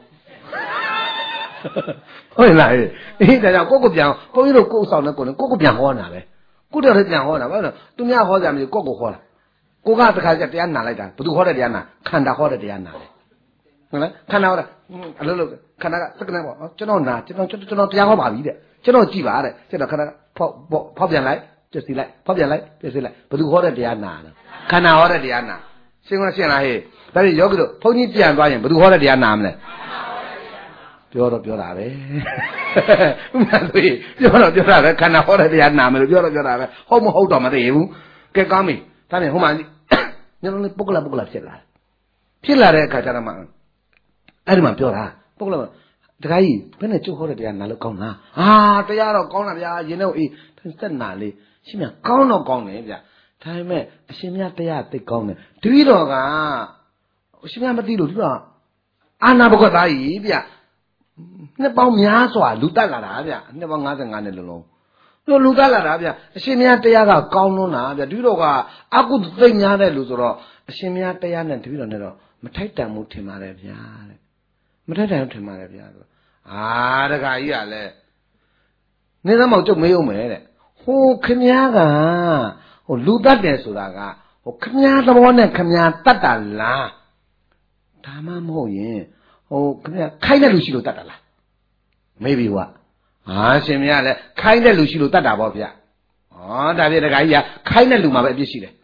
ဟုတ်လားအေးဒါကြောင့်ကိုယ့်ကိုပြန်ဘုန်းကြီးတို့ကိုယ့်ဆောင်တဲ့ကိုယ်ကိုပြန်ဟောနေတာပဲကိုယ့်တော်ပြန်ဟောတာဘာလို့သူများဟောကြမလို့ကိုယ့်ကိုဟောတာကိုကတခါကျတရားနာလိုက်တာဘသူဟောတဲ့တရားနာခန္ဓာဟောတဲ့တရားနာတယ်ဟုတ်လားခန္ဓာဟောတာအလုံးလုံးခန္ဓာကသက္ကနဲ့ပေါ့ကျွန်တော်နာကျွန်တော်တရားဟောပါပြီတဲ့ကျွန်တော်ကြည်ပါတဲ့ကျွန်တော်ခန္ဓာဖောက်ပြန်လိုက်ပြည့်စည်လိုက်ဖောက်ပြန်လိုက်ပြည့်စည်လိုက်ဘသူဟောတဲ့တရားနာခန္ဓာဟောတဲ့တရားနာရှင်းလားဟေ့ဒါပြီးယောဂီတို့ဘုန်းကြီးပြန်သွားရင်ဘသူဟောတဲ့တရားနာမလဲပြောတော့ပြောတာပဲဥမာဆိုရင်ပြောတော့ပြောတာပဲခန္ဓာဟောတဲ့တရားနာမယ်လို့ပြောတော့ပြောတာပဲဟုတ်မဟုတ်တော့မသိဘူးကဲကောင်းပြီဒါပြန်ဟိုမှာညလုံးလေးပုဂ္ဂလဖြစ်လာတဲ့အခါကျတော့မှအဲ့ဒီမှာပြောတာပုဂ္ဂလတခါကြီးဘယ်နဲ့ကျုပ်ဟောတဲ့တရားနာလို့ကောင်းလားတရားတော့ကောင်းတာဗျာရင်တော့အေးသက်နာလေးရှင်မြကောင်းတော့ကောင်းတယ်ဗျာဒါပေမဲ့အရှင်မြတရားသိကောင်းတယ်တတိတော်ကအရှင်မြမသိလို့ဒီတော့အာနာဘဂဝတ်သားကြီးဗျာနှစ်ပေါင်းများစွာလူတက်လာတာဗျနှစ်ပေါင်း55နှစ်လုံးတို့လူတက်လာတာဗျအရှင်မြတ်တရားကကောင်းလွန်းတာဗျဒီတော့ကအကုသိတ်များတဲ့လူဆိုတော့အရှင်မြတ်တရားနဲ့တပည့်တော်နဲ့တော့မထိုက်တန်မှုထင်ပါတယ်ဗျာတဲ့မထိုက်တန်ဘူးထင်ပါတယ်ဗျာဆိုတခါကြီးကလည်းနေသမောက်ကျုပ်မေးအောင်မယ်တဲ့ဟိုခမည်းကဟိုလူတက်တယ်ဆိုတာကဟိုခမည်းသဘောနဲ့ခမည်းတတ်တာလားဒါမှမဟုတ်ရင်ဟိုခမည်းခိုင်းတဲ့လူရှိလို့တတ်တာလားမေးပြီကွာရှင်မရလဲခိုင်းတဲ့လူရှိလို့တတ်တာပေါ့ဗျဒါပြတခါကြီးကခိုင်းတဲ့လူမှာပဲအပြစ်ရှိတယ်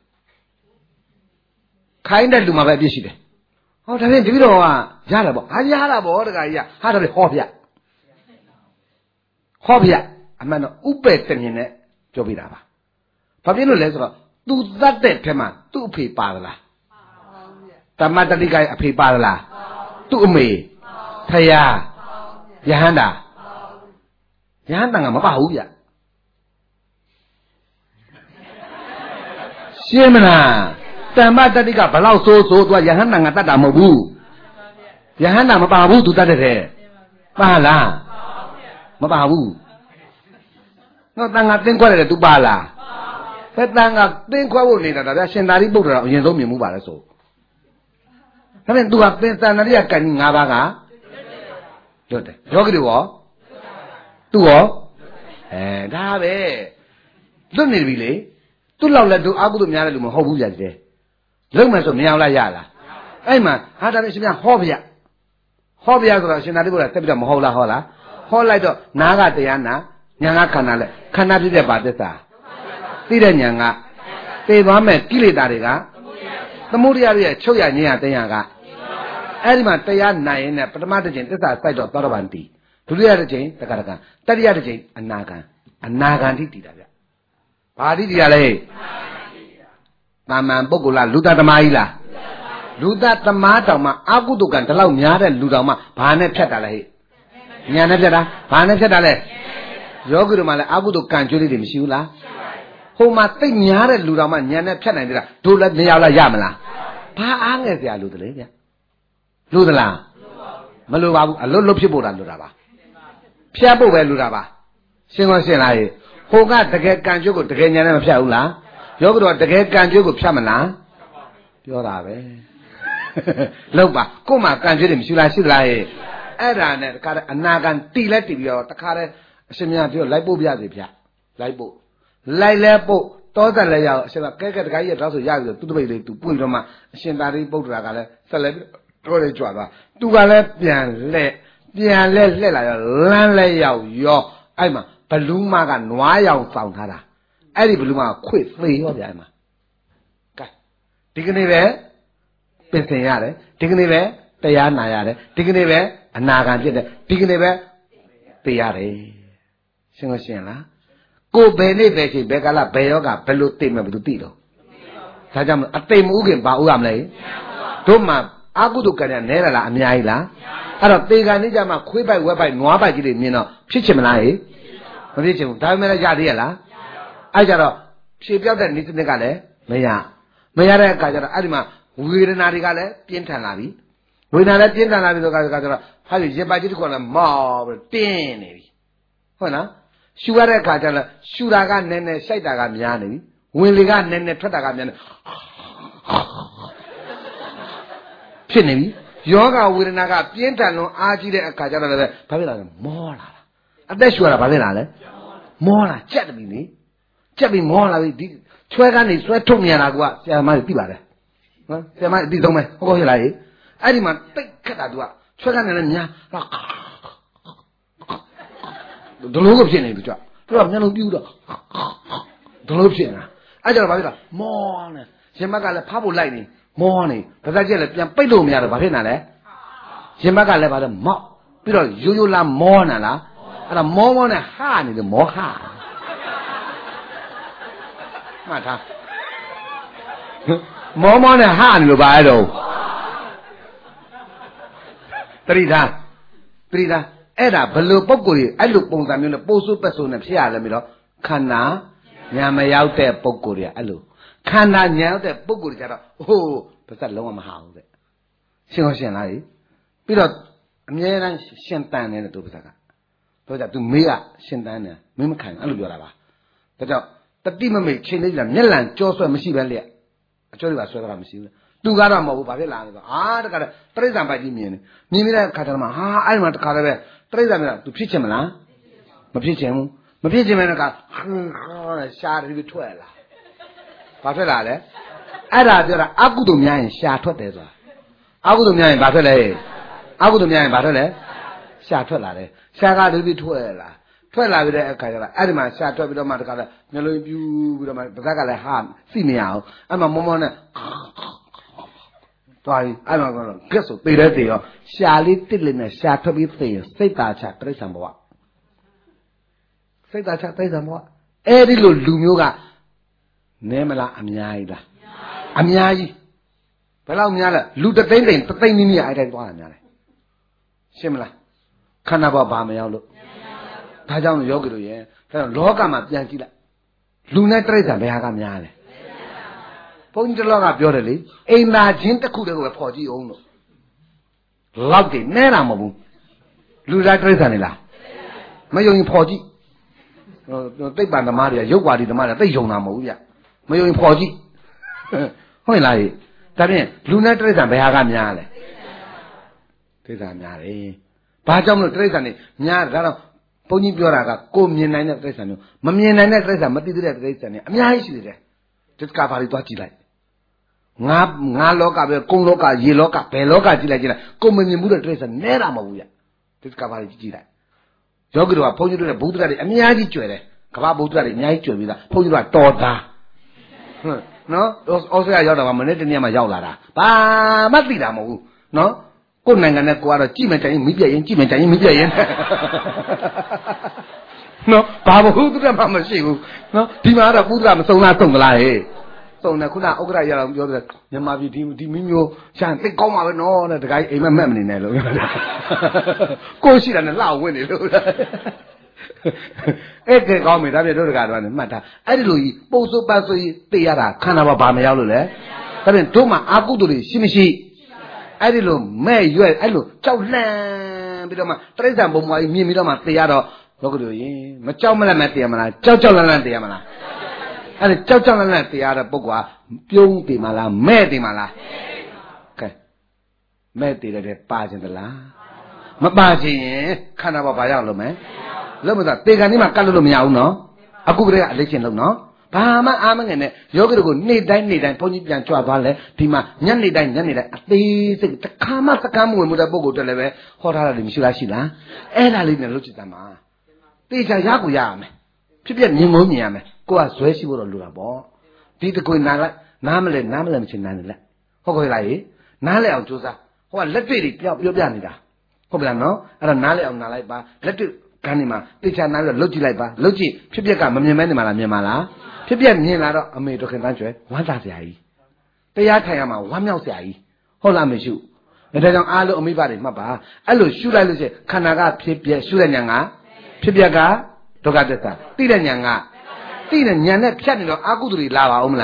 ခိုင်းတဲ့လူမှာပဲအပြစ်ရှိတယ်ဒါဖြင့်တပည့်တော်ကရတယ်ပေါ့ရတာပေါ့တခါကြီးကဒါဖြင့်ဟောဗျအမှန်တော့ဥပ္ပတမြင်နဲ့ပြောပြတာပါဘာဖြစ်လို့လဲဆိုတော့သူတတ်တဲ့ထဲမှာသူ့အဖေပါသလားတမ္မတတိကရဲ့အဖေပါသလားသူ့အမေဖယားယဟန္တာယဟန္တာကမပါဘူးဗျရှင်းမလားတမ္မတတိကဘလောက်ဆိုးသူကယဟန္တာကတတ်တာမဟုတ်ဘူးယဟန္တာမပါဘူးသူတတ်တဲ့ပါလားမပါဘူးနော်တန်ခါသင်္ခွဲတယ်သူပါလားဘယ်တန်ခါသင်္ခွဲဖို့နေတာဗျာရှင်သာရိပုတ္တရာအရင်ဆုံးမြင်မှုပါလဲဆိုဒါဖြင့်သူကသင်္သန္တရိယကံကြီး၅ပါးကလွတ်တယ်ယောဂီတွေရောသူရောဒါပဲလွတ်နေပြီလေသူ့လောက်လက်သူအကုသို့များတဲ့လူမဟုတ်ဘူးဗျာဒီတဲ့လုံးမယ်ဆိုမရလားရလားအဲ့မှာဒါနဲ့ရှင်ဗျာဟောဗျဆိုတော့ရှင်သာရိပုတ္တရာတက်ပြီးတော့မဟုတ်လားဟောလားဟောလိုက်တော့နားကတရားနာညာကခန္ဓာလဲခန္ဓာဖြစ်တဲ့ပါသစ္စာသိတဲ့ညာကသိသွားမဲ့ကိလေသာတွေကသမုဒယရဲ့ချုပ်ရငြိမ်းရတဲ့ညာကအဲ့ဒီမှာတရားနိုင်ရင်နဲ့ပထမတစ်ချိန်သစ္စာစိုက်တော့သောရပန်တီဒုတိယတစ်ချိန်တက္ကရကံတတိယတစ်ချိန်အနာကံထိတည်တာဗျဘာထိတည်ရလဲတာမန်ပုဂ္ဂိုလ်လားလူသားသမားကြီးလားလူသားသမားတောင်မှအကုသိုလ်ကံဒီလောက်များတဲ့လူတောင်မှဘာနဲ့ဖြတ်တာလဲဟဲ့ညာနဲ့ဖြတ်တာဘာနဲ့ဖြတ်တာလဲယောဂီတို့မှလည်းအကုသိုလ်ကံကြွေးလေးတွေမရှိဘူးလားဟိုမှာသိများတဲ့လူတော်မှညာနဲ့ဖြတ်နိုင်သေးတာတို့လည်းမရလားရမလားဘာအားငယ်စရာလို့တလေဗျလို့သလားမလို့ပါဘူးအလွတ်လွတ်ဖြစ်ဖို့တာလို့တာပါဖြတ်ဖို့ပဲလို့တာပါရှင်းလားဟိုကတကယ်ကံကြွေးကိုတကယ်ညာနဲ့မဖြတ်ဘူးလားယောဂီတို့ကတကယ်ကံကြွေးကိုဖြတ်မလားပြောတာပဲလောက်ပါကို့မှာကံကြွေးတွေမရှိလားရှိသလားအဲ့ဒါနဲ့တခါအနာကံတီလဲတီပြီးတော့တခါအရှင်မြတ်ပြောလိုက်ပို့ပြစေဗျလိုက်လဲပို့တောသက်လဲရအောင်အရှင်ကကဲတခါကြီးတော့ဆိုရပြီဆိုသူတပိတ်လေးသူပွင့်တော့မှအရှင်သာရိပုတ္တရာကလည်းဆက်လဲတော့လေးကြွသွားသူကလည်းပြန်လှည့်လာရောလမ်းလဲရောက်ရောအဲ့မှာဘလူးမကနွားရောင်ဆောင်ထားတာအဲ့ဒီဘလူးမကခွေသေးရောဗျာအဲ့မှာကဲဒီကနေ့ပဲပင်စင်ရတယ်ဒီကနေ့ပဲတရားနာရတယ်ဒီကနေ့ပဲအနာခံဖြစ်တယ်ဒီကနေ့ပဲသိရတယ်ရှင်းလားကိုဘယ်နေ့ပဲချိန်ဘယ်ကာလဘယ်ယောဂဘယ်လိုသိမှဘယ်သူသိတော့ဒါကြောင့်အသိမဥခင်ဘာဥရမလဲတို့မှာအကုသိုလ်ကံနဲ့နဲရလားအများကြီးလားအဲ့တော့သေကံနေ့ကျမှခွေးပိုက်ဝက်ပိုက်နွားပိုက်ကြီးတွေမြင်တော့ဖြစ်ချင်မလားမဖြစ်ချင်ဘူးဒါပေမဲ့ရသေးရလားအဲ့ကြတော့ဖြေပြောက်တဲ့နေ့တစ်နေ့ကလည်းမရမရတဲ့အခါကျတော့အဲ့ဒီမှာဝေဒနာတွေကလည်းပြင်းထန်လာပြီဝေဒနာလည်းပြင်းထန်လာပြီဆိုတော့ဟာဒီရေပါကြီးတစ်ခုကလည်းမော်ပြီးတင်းနေပြီဟုတ်လားရှူရတဲ့အခါကျတော့ရှူတာကနည်းနည်းရှိုက်တာကများနေပြီဝင်လေကနည်းနည်းထွက်တာကများနေဖြစ်နေပြီယောဂဝေဒနာကပြင်းထန်လွန်အားကြီးတဲ့အခါကျတော့လည်းဘာဖြစ်လာလဲမောလာတာအသက်ရှူရတာဘာဖြစ်လာလဲမောလာကြက်ပြီလေကြက်ပြီးမောလာပြီဒီချွဲကနေဆွဲထုတ်မြန်လာကွာဆရာမကြီးသိပါတယ်နော်ဆရာမအသိဆုံးပဲဟုတ်ကဲ့လားဟဲ့အဲ့ဒီမှာတိတ်ခက်တာသူကချွဲကနေလည်းညာဒလို့ကိုဖြစ်နေပြီကြွသူကမျက်လုံးပြူးတော့ဒလို့ဖြစ်နေတာအဲ့ကြတော့ဘာဖြစ်လဲမောနေရှင်မကလည်းဖားဖို့လိုက်နေမောနေဗဇက်ကျက်လည်းပြန်ပိတ်လို့မရတော့ဘာဖြစ်နေလဲရှင်မကလည်းဘာလဲမောက်ပြီးတော့ရိုးရိုးလားမောနေလားအဲ့ဒါမောနဲ့ဟာနေတယ်မောဟာမှတ်ထားမောနဲ့ဟာနေလို့ပါအဲ့တော့တတိသားအဲ့ဒါဘလို့ပုံကိုယ်ကြီးအဲ့လိုပုံစံမျိုးနဲ့ပို့ဆိုးပတ်ဆိုးနဲ့ဖြစ်ရလဲပြီးတော့ခန္ဓာညာမရောက်တဲ့ပုံကိုယ်ကြီးအဲ့လိုခန္ဓာညာရောက်တဲ့ပုံကိုယ်ကြီးကျတော့ဟိုးပါစက်လုံးဝမဟာဘူးတဲ့ရှင်းလားပြီးတော့အမြဲတမ်းရှင်တန်နေတဲ့သူပါစက်ကတော့ကြသူမေးကရှင်တန်နေမင်းမခံအဲ့လိုပြောတာပါဒါကြောင့်တတိမမေချိန်လေးကမျက်လံကြောဆွဲမရှိပဲလျက်အကျော်တွေကဆွဲတာမရှိဘူးသူကတော့မဟုတ်ဘူးဘာဖြစ်လာလဲဆိုတခါတည်းတရိစ္ဆာန်ပိုက်ကြီးမြင်ပြီးတဲ့ခါကျတော့မှအဲ့မှာတခါတည်းပဲတရိစ္ဆာန်ကသူဖြစ်ချင်မလားမဖြစ်ချင်ဘူးမဖြစ်ချင်မဲ့ကရှားပြီးထွက်လာဘာထွက်လာလဲအဲ့ဒါပြောတာအကုသိုလ်များရင်ရှားထွက်တယ်ဆိုတာအကုသိုလ်များရင်ဘာထွက်လဲအကုသိုလ်များရင်ဘာထွက်လဲရှားထွက်လာတယ်ရှားကပြီးထွက်လာပြီးတဲ့အခါကျတော့အဲ့ဒီမှာရှားထွက်ပြီးတော့မှတခါတည်းမျက်လုံးပြူးပြီးတော့မှပါးစပ်ကလည်းဟာသိမရအောင်အဲ့မှာမောနဲ့သွားပြီအဲ့မှာကတော့ကက်ဆိုသေတဲ့သေရောရှားလေးတစ်လေးနဲ့ရှားထွက်ပြီးသေရင်စိတ်သာချတိရစ္ဆာန်ဘဝစိတ်သာချတိရစ္ဆာန်ဘဝအဲ့ဒီလိုလူမျိုးကနည်းမလားအများကြီးလားအများကြီးဘယ်လောက်များလဲလူတသိန်းသိန်းနီးနီးအဲ့တိုင်းသွားတာများတယ်ရှင်းမလားခန္ဓာဘဝဘာမရောက်လို့ဒါကြောင့်ယောဂီတို့ရဲ့ဒါကြောင့်လောကမှာပြန်ကြည့်လိုက်လူနဲ့တိရစ္ဆာန်ဘယ်ဟာကများလဲဘုန်းကြီးတလောကပြောတယ်လေအိမ်သာချင်းတစ်ခုတည်းကိုပဲဖော်ကြည့်အောင်လို့လောက်တယ်နဲတာမဟုတ်ဘူးလူသားတိရစ္ဆာန်နေလားမယုံရင်ဖော်ကြည့်သိပ္ပံသမားတွေကရုပ်ဝါဒီသမားတွေသိယုံတာမဟုတ်ဘူးဗျမယုံရင်ဖော်ကြည့်ဟုတ်လားဒါဖြင့်လူနဲ့တိရစ္ဆာန်ဘယ်ဟာကများလဲတိရစ္ဆာန်များတယ်ဘာကြောင့်မလို့တိရစ္ဆာန်တွေများဒါတော့ဘုန်းကြီးပြောတာကကိုမြင်နိုင်တဲ့တိရစ္ဆာန်မျိုးမမြင်နိုင်တဲ့တိရစ္ဆာန်မသိသေးတဲ့တိရစ္ဆာန်တွေအများကြီးရှိသေးတယ်ဒီကဘာတွေသွားကြည့်လိုက်ငါလောကပဲကုန်းလောကရေလောကဘယ်လောကကြည့်လိုက်ကိုမမြင်ဘူးတဲ့တိရစ္ဆာန်နဲတာမဟုတ်ဘူးဗျဒီကဘာတွေကြည့်လိုက်ယောဂီတို့ကဘုန်းကြီးတို့နဲ့ဘုဒ္ဓတွေအများကြီးကျွယ်တယ်ကမ္ဘာဘုဒ္ဓတွေအများကြီးကျွယ်ပြီးသားဘုန်းကြီးတို့ကတော်သားနော်ဩစတြေးလျရောက်တာကမနေ့တနေ့မှရောက်လာတာဘာမှသိတာမဟုတ်ဘူးနော်ကိုယ်နိုင်ငံနဲ့ကိုကတော့ကြည့်မယ်တိုင်ရင်မိပြက်ရင်ကြည့်မယ်တိုင်ရင်မိပြက်ရင်နော်ဘာဘုဒ္ဓမှမရှိဘူးနော်ဒီမှာတော့ဘုဒ္ဓမစုံလားစုံကလားဟဲ့စုံတယ်ခုနဥက္ကဋ္ဌရအောင်ပြောတယ်မြန်မာပြည်ဒီမိမျိုးရှာသိကောင်းပါပဲနော်တဲ့တခါအိမ်မက်မနေနဲ့လို့ကိုရှိတာနဲ့လှဝင်နေလို့အဲ့ကဲကောင်းပြီဒါပြတို့တကာတော့မှတ်ထားအဲ့ဒီလိုကြီးပုံစိုးပတ်ဆိုကြီးသိရတာခန္ဓာဘာမရောက်လို့လဲဒါပြန်တို့မှာအာကုသိုလ်တွေရှိမရှိအဲ့ဒီလိုမဲ့ရွက်အဲ့လိုကြောက်လန့်ပြီးတော့မှတရိစ္ဆာန်ပုံပွားကြီးမြင်ပြီးတော့မှသိရတော့လောကတို့ရင်မကြောက်မလန့်မသိရမလားကြောက်လန့်လန့်သိရမလားအဲ့ဒါကြောက်လန့်လန့်သိရတဲ့ပုဂ္ဂိုလ်ကပြုံးသိမလားမဲ့သိမလားကဲမဲ့သိတဲ့ပါခြင်းသလားမပါခြင်းရင်ခန္ဓာဘာရောက်လို့မယ်လို့မသာတေကန်ကြီးမှာကတ်လို့မရဘူးနော်အခုကလေးကအလေးချင်းလုံးနော်ဘာမှအားမငယ်နဲ့ယောဂီတို့ကိုနေ့တိုင်းဘုန်းကြီးပြန်ကြွသွားလဲဒီမှာညနေတိုင်းအသေးစိတ်တစ်ခါမှစကမ်းမဝင်မှုတဲ့ပုဂ္ဂိုလ်တွေလည်းပဲဟောထားတာတွေမရှိလားရှိလားအဲ့ဒါလေးနဲ့လုပ်ချင်တာမှာတေချာရကိုရရမယ်ဖြစ်မြင်မိုးမြင်ရမယ်ကိုကဇွဲရှိဖို့တော့လိုတာပေါ့ဒီတကွေနာလိုက်နားမလဲမချင်နားနေလက်ဟုတ်ကဲ့လားနားလဲအောင်ကြိုးစားဟိုကလက်တွေ့တွေပြောပြနေတာဟုတ်ပြီလားနော်အဲ့တော့နားလဲအောင်နားလိုက်ပါလက်တွေ့ခန်းနေမှာတေချာနားပြီးတော့လှုပ်ကြည့်လိုက်ပါလှုပ်ကြည့်ဖြစ်ကမမြင်မဲနေမှာလားမြင်ပါလားဖြစ်မြင်လာတော့အမေတို့ခင်တန်းကျွဲဝမ်းသာစရာကြီးတရားထိုင်ရမှာဝမ်းမြောက်စရာကြီးဟုတ်လားမရှိဘူးဒါကြောင့်အားလုံးအမိဘတွေမှတ်ပါအဲ့လိုရှုလိုက်လို့ရှိရင်ခန္ဓာကဖြစ်ရှုတဲ့ညာကဖြစ်ကဒုက္ခသစ္စာသိတဲ့ညာကသိတဲ့ညာနဲ့ဖြတ်နေတော့အာကုသိုလ်တွေလာပါဦးမလား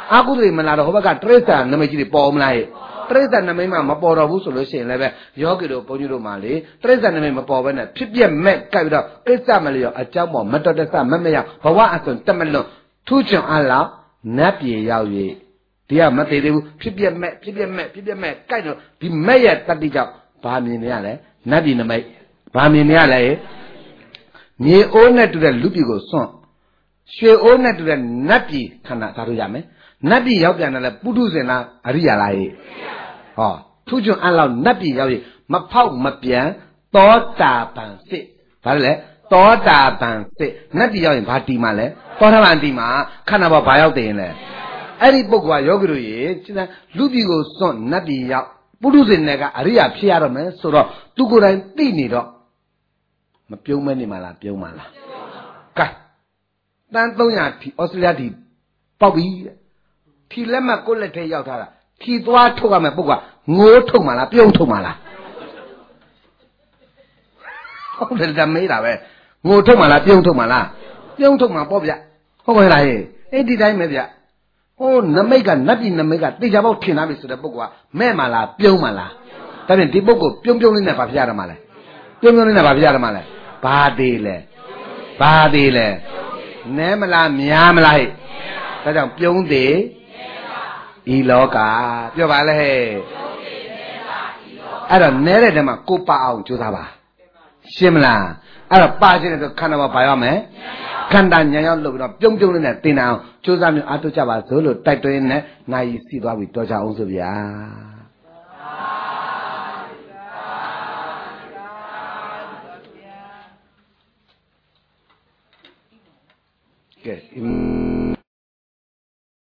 အာကုသိုလ်မလာတော့ဟိုဘက်ကတရိစ္ဆာန်နမိတ်ကြီးတွေပေါ်မလားတရိစ္ဆာန်နမိတ်မှမပေါ်တော့ဘူးဆိုလို့ရှိရင်လည်းပဲယောဂီတို့ဘုန်းကြီးတို့မှလေတရိစ္ဆာန်နမိတ်မပေါ်ဘဲနဲ့ဖြစ်ပြက်မဲ့ကြိုက်ပြီးတော့ကိစ္စမလျော်အကြောင်းပေါ်မတော်တဆမမရောက်ဘဝအစွန်တက်မလွတ်ထူးချွန်အားလောက်နတ်ပြည်ရောက်၍ဒီကမသေးသေးဘူးဖြစ်ပြက်မဲ့ကြိုက်တော့ဒီမဲ့ရဲ့တတိကြောင့်ဘာမြင်နေရလဲနတ်ပြည်နမိတ်ဘာမြင်နေရလဲမြေအိုးနဲ့တူတဲ့လူပြည်ကိုစွန့်ရွှေအိုးနဲ့တူတဲ့နတ်ပြည်ခန္ဓာသာလို့ရမယ်နတ်ပြည်ရောက်ပြန်တယ်လဲပုထုဇဉ်လားအရိယာလားဟောထူးချွန်အလောက်နတ်ပြည်ရောက်ရင်မဖောက်မပြန်သောတာပန်စစ်ဘာလဲသောတာပန်စစ်နတ်ပြည်ရောက်ရင်ဘာတီမှာလဲသောတာပန်တီမှာခန္ဓာပေါ်ဘာရောက်တယ်ရင်လဲအဲ့ဒီပုဂ္ဂိုလ်ကယောဂီတို့ရေလူပြည်ကိုစွန့်နတ်ပြည်ရောက်ပုထုဇဉ်တွေကအရိယာဖြစ်ရတော့မယ်ဆိုတော့သူကိုယ်တိုင်သိနေတော့မပြုံးမဲနေမှာလားပြုံးမှာလားကဲတန်း300ထီဩစတြေးလျထီပေါက်ပြီထီလက်မှတ်ကိုလက်ထဲရောက်ထားတာထီသွားထုတ်ရမယ်ပုဂ္ဂိုလ်ကငိုးထုတ်မှာလားပြုံးထုတ်မှာလားဟုတ်တယ်ဒါမေးတာပဲငိုထုတ်မှာလားပြုံးထုတ်မှာလားပြုံးထုတ်မှာပေါ့ဗျဟုတ်ကဲ့လားအဲ့ဒီတိုင်းပဲဗျဟိုနမိတ်ကနတ်ပြည်နမိတ်ကတေချာပေါက်ထင်သားပြီဆိုတဲ့ပုဂ္ဂိုလ်ကမဲ့မှာလားပြုံးမှာလားဒါဖြင့်ဒီပုဂ္ဂိုလ်ပြုံးလေးနဲ့ဘာဖြစ်ရမှာလဲပြုံးလေးနဲ့ဘာဖြစ်ရမှာလဲဘာသေးလဲနဲမလားများမလားဒါကြောင့်ပြုံးသေးဤလောကပြောပါလေအဲ့တော့နဲတဲ့တည်းမှာကိုပါအောင်ကြိုးစားပါရှင်းမလားအဲ့တော့ပါခြင်းတဲ့ခန္ဓာမှာဘာရမယ်ခန္ဓာညာရောက်လို့ပြီးတော့ပြုံးလေးနဲ့တင်အောင်ကြိုးစားမျိုးအားထုတ်ကြပါစို့လို့တိုက်တွန်းနဲ့နိုင်စီသွားပြီးတော်ကြအောင်ဆိုဗျာကဲ